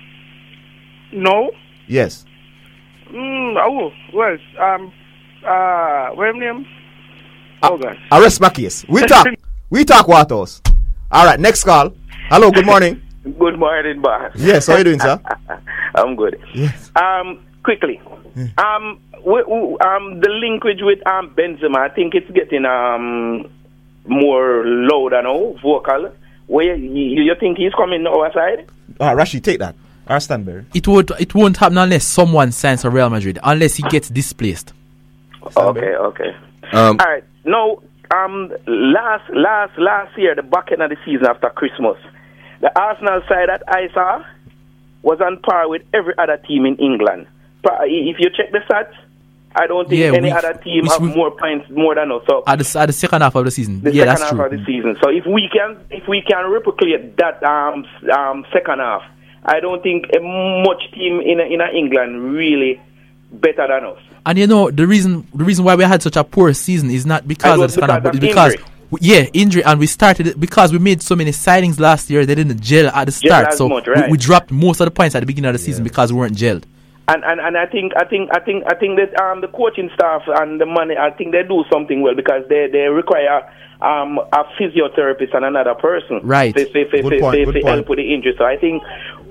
No. Yes. Mm, oh, well, um, uh, what's his name? Oh, God. Arrest my case. We talk. We talk, Watos. All right, next call. Hello, good morning. Good morning, boss. Yes, how are you doing, sir? I'm good. Yes. Um, quickly, um, w- w- um, the linkage with um Benzema, I think it's getting um more louder now, vocal. Where you, you think he's coming our side? Ah, Rashid, take that. Our Stanberry. It won't. It won't happen unless someone signs for Real Madrid. Unless he gets displaced. Okay, okay. Um, All right. Now, um, last last last year, the back end of the season after Christmas, the Arsenal side that I saw was on par with every other team in England. Pa- If you check the stats, I don't think Yeah, any we- other team we- have we- more points more than us. So At the at the second half of the season. the yeah, second that's half true. of the season. So if we can if we can replicate that um s- um second half, I don't think a much team in in England really better than us. And you know the reason the reason why we had such a poor season is not because And of the because second half, of but it's because injury. we- yeah, injury, and we started it because we made so many signings last year. They didn't gel at the Gel start, as so much, we, right. we dropped most of the points at the beginning of the season because we weren't gelled. And, and and I think I think I think I think that um the coaching staff and the money, I think they do something well because they, they require um a physiotherapist and another person Right. to, to, to, Good to, point, to, good to point. help with the injury. So I think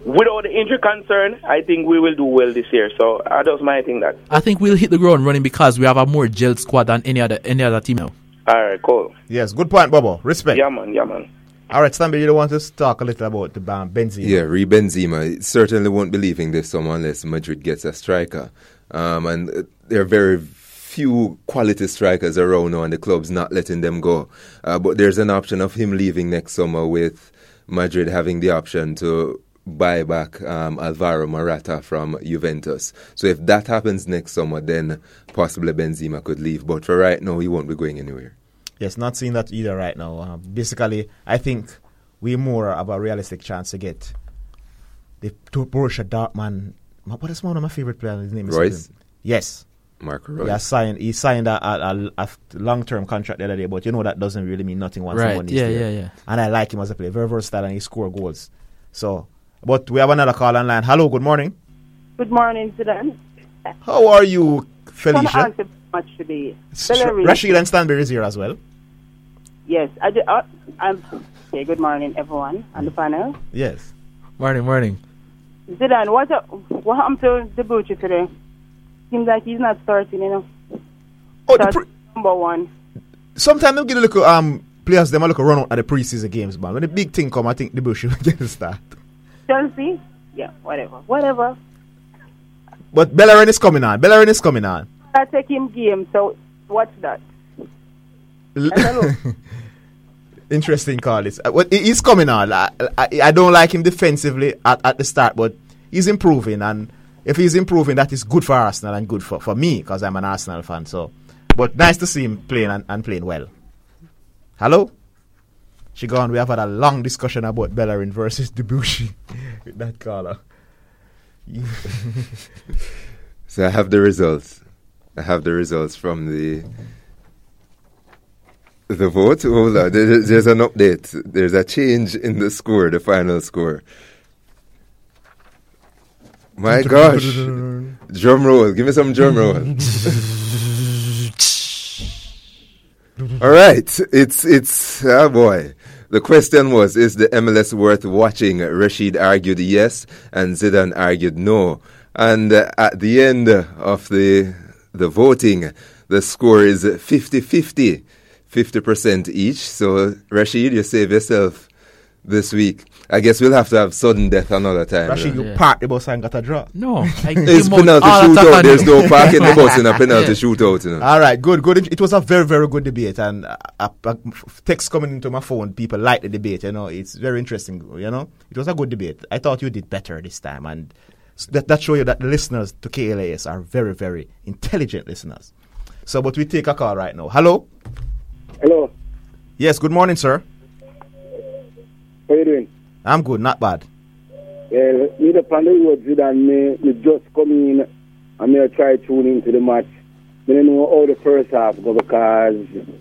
without the injury concern, I think we will do well this year. So uh, that's my thing. That I think we'll hit the ground running because we have a more gelled squad than any other any other team now. All right, cool. Yes, good point, Bobo. Respect. Yeah, man. Yeah, man. All right, Stanley, you want to talk a little about the um, Benzema? Yeah, re Benzema. Certainly won't be leaving this summer unless Madrid gets a striker. Um, and uh, there are very few quality strikers around now, and the club's not letting them go. Uh, but there's an option of him leaving next summer, with Madrid having the option to buy back um, Alvaro Morata from Juventus. So if that happens next summer, then possibly Benzema could leave. But for right now, he won't be going anywhere. Yes, not seeing that either right now. Uh, basically, I think we more have a realistic chance to get the to Borussia Dortmund. What is one of my favorite players? His name is Royce? Yes. Marco Royce. Yeah, signed, he signed a, a, a long-term contract the other day, but you know that doesn't really mean nothing once right. someone is yeah, there. Yeah, yeah. And I like him as a player. Very versatile, and he score goals. So, but we have another call online. Hello, good morning. Good morning, Zidane. How are you, Felicia? I can't answer much today. Rashid and Stanberry is here as well. Yes, I do, uh, I'm, okay, good morning, everyone on the panel. Yes. Morning, morning. Zidane, what, uh, what happened to Debuchy today? Seems like he's not starting, you know. Oh, the pre- number one. Sometimes they'll get a look at um, players, them a look run out at the preseason games, man. When the big thing come, I think Debuchy will get a start. Chelsea? Yeah, whatever. Whatever. But Bellerin is coming on. Bellerin is coming on. I take him game, so what's that? Interesting call. It's, uh, well, he's coming on. I, I, I don't like him defensively at, at the start, but he's improving. And if he's improving, that is good for Arsenal and good for, for me, because I'm an Arsenal fan. So, but nice to see him playing and, and playing well. Hello? She gone. We have had a long discussion about Bellerin versus Debuchy with that caller. So I have the results. I have the results from the the vote. Hold on. There, there's an update. There's a change in the score, the final score. My gosh. Drum roll. Give me some drum roll. All right. It's, it's, oh boy. The question was, is the M L S worth watching? Rashid argued yes, and Zidane argued no. And uh, at the end of the the voting, the score is fifty-fifty, fifty percent each. So, Rashid, you save yourself this week. I guess we'll have to have sudden death another time. Rashid, right? you yeah. parked the bus and got a draw. No. I it's penalty shootout. There's no parking the bus in a penalty yeah. shootout. You know? All right, good, good. It was a very, very good debate. And a, a, a text coming into my phone, people like the debate, you know. It's very interesting, you know. It was a good debate. I thought you did better this time. And that, that shows you that the listeners to K L A S are very, very intelligent listeners. So, but we take a call right now. Hello? Hello. Yes, good morning, sir. How are you doing? I'm good, not bad. Yeah, me the plan the road and me, me just come in and me try to tune into the match. Me don't know how the first half go because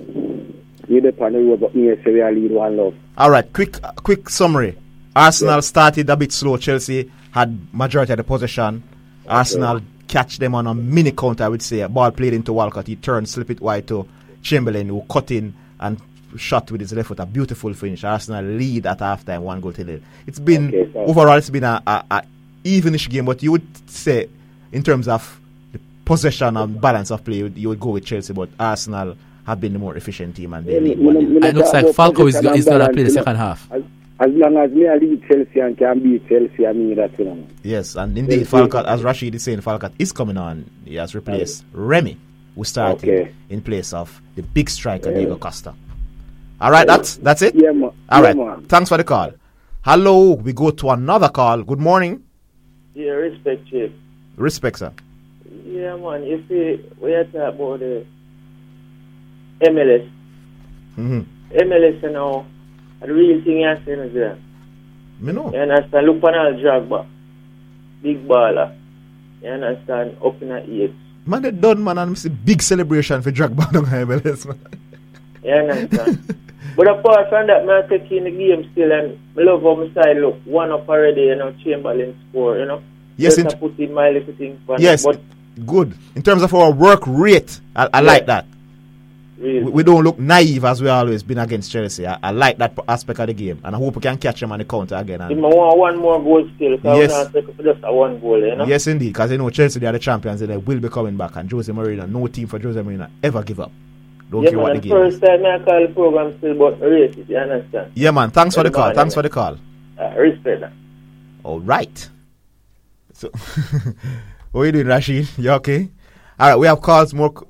me the plan the road, but me say we are lead one love. All right, quick, uh, quick summary. Arsenal yeah. started a bit slow. Chelsea had majority of the possession. Arsenal yeah. catch them on a mini counter, I would say. A ball played into Walcott. He turned, slip it wide to Chamberlain, who cut in and shot with his left foot, a beautiful finish. Arsenal lead at halftime, one goal to nil. It's been okay, so overall, it's been a, a, a evenish game, but you would say in terms of the possession and balance of play, you would, you would go with Chelsea, but Arsenal have been the more efficient team and they lead one nil. It looks like Falco is, is going to play the second half. As, as long as me I lead Chelsea and can beat Chelsea, I mean that's you know. Yes, and indeed, Falcott, as Rashid is saying, Falcott is coming on. He has replaced okay. Remy, who started okay. in place of the big striker yeah. Diego Costa. All right, that's that's it? Yeah, man. All yeah, right, man. Thanks for the call. Hello, we go to another call. Good morning. Yeah, respect, Chief. Respect, sir. Yeah, man. You see, we are talking about the M L S. Mm-hmm. M L S, you know, the real thing you're saying is that. Me know. You understand? Look for an Drogba. Big baller. You understand? Up in the eight. Man, they done, man, and see big celebration for Drogba on M L S, man. You understand? But apart from that, I take in the game still, and I love how my side look. One up already, you know, Chamberlain score, you know. Yes, Just put in my little thing. Yes, but good. In terms of our work rate, I, I yeah. like that. Really. We, we don't look naive as we always been against Chelsea. I, I like that aspect of the game, and I hope we can catch them on the counter again. And if I want one more goal still, so yes. I want to take just a one goal, you know? Yes, indeed, because you know Chelsea, they are the champions, and they will be coming back. And Jose Mourinho, no team for Jose Mourinho ever give up. Don't yeah, care man, what the game first is. time I call the program still about racist, you understand? Yeah, man. Thanks for the call. Man, Thanks man. for the call. Uh, respect that. All right. So, what are you doing, Rashid? You okay? All right, we have calls more. c-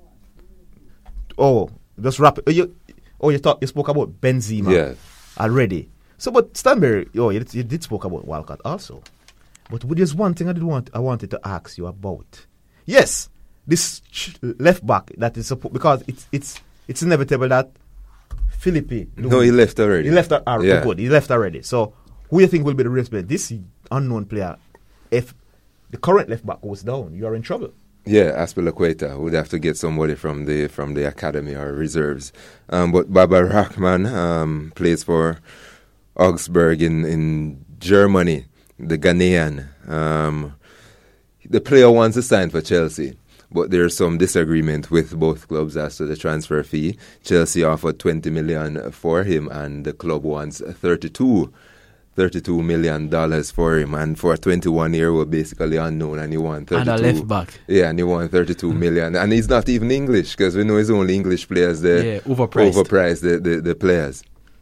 Oh, just wrap it. Oh, you, oh, you thought you spoke about Benzema Yeah. already. So, but Stanberry, oh, you, you did spoke about Walcott also. But there's one thing I did want. I wanted to ask you about. Yes, this ch- left back that is supposed because it's it's it's inevitable that Philippe. No, he left already. He left uh, uh, Yeah. good. He left already. So, who do you think will be the replacement? This unknown player. If the current left back goes down, you are in trouble. Yeah, Aspilicueta would have to get somebody from the from the academy or reserves. Um, but Baba Rahman um, plays for Augsburg in, in Germany, the Ghanaian. Um, the player wants to sign for Chelsea, but there's some disagreement with both clubs as to the transfer fee. Chelsea offered twenty million for him, and the club wants thirty-two. thirty-two million dollars for him, and for a twenty-one year old basically unknown, and he won thirty-two. And a left back. Yeah, and he won thirty-two million, and he's not even English because we know it's only English players that Yeah, overpriced. overpriced the, the, the players.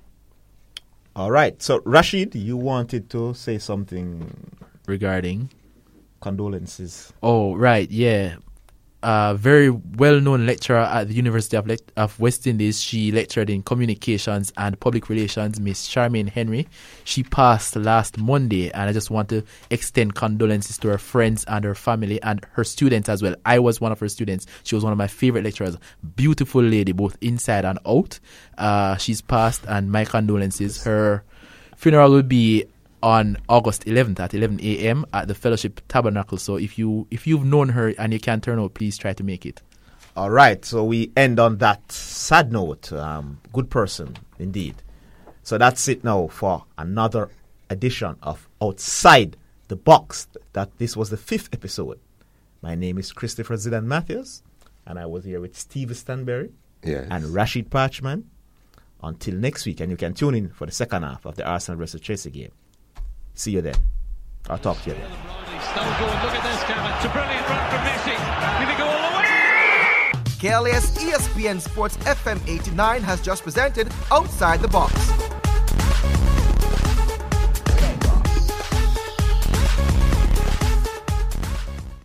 All right. So, Rashid, you wanted to say something regarding condolences. Oh, right, yeah. A very well-known lecturer at the University of, Le- of West Indies. She lectured in communications and public relations, Miss Charmaine Henry. She passed last Monday, and I just want to extend condolences to her friends and her family and her students as well. I was one of her students. She was one of my favorite lecturers. Beautiful lady, both inside and out. Uh, she's passed, and my condolences. Her funeral will be on August eleventh at eleven a.m. at the Fellowship Tabernacle. So if you if you've known her and you can't turn out, please try to make it. All right. So we end on that sad note. Um, good person indeed. So that's it now for another edition of Outside the Box. That this was the fifth episode. My name is Christopher Zidane Matthews, and I was here with Steve Stanberry Yes. and Rashid Parchman. Until next week, and you can tune in for the second half of the Arsenal versus Chelsea game. See you then. I'll talk to you then. Look at this, Kevin. It's a brilliant run from Messi. Did he go all the way? K L A S E S P N Sports F M eighty-nine has just presented Outside the Box.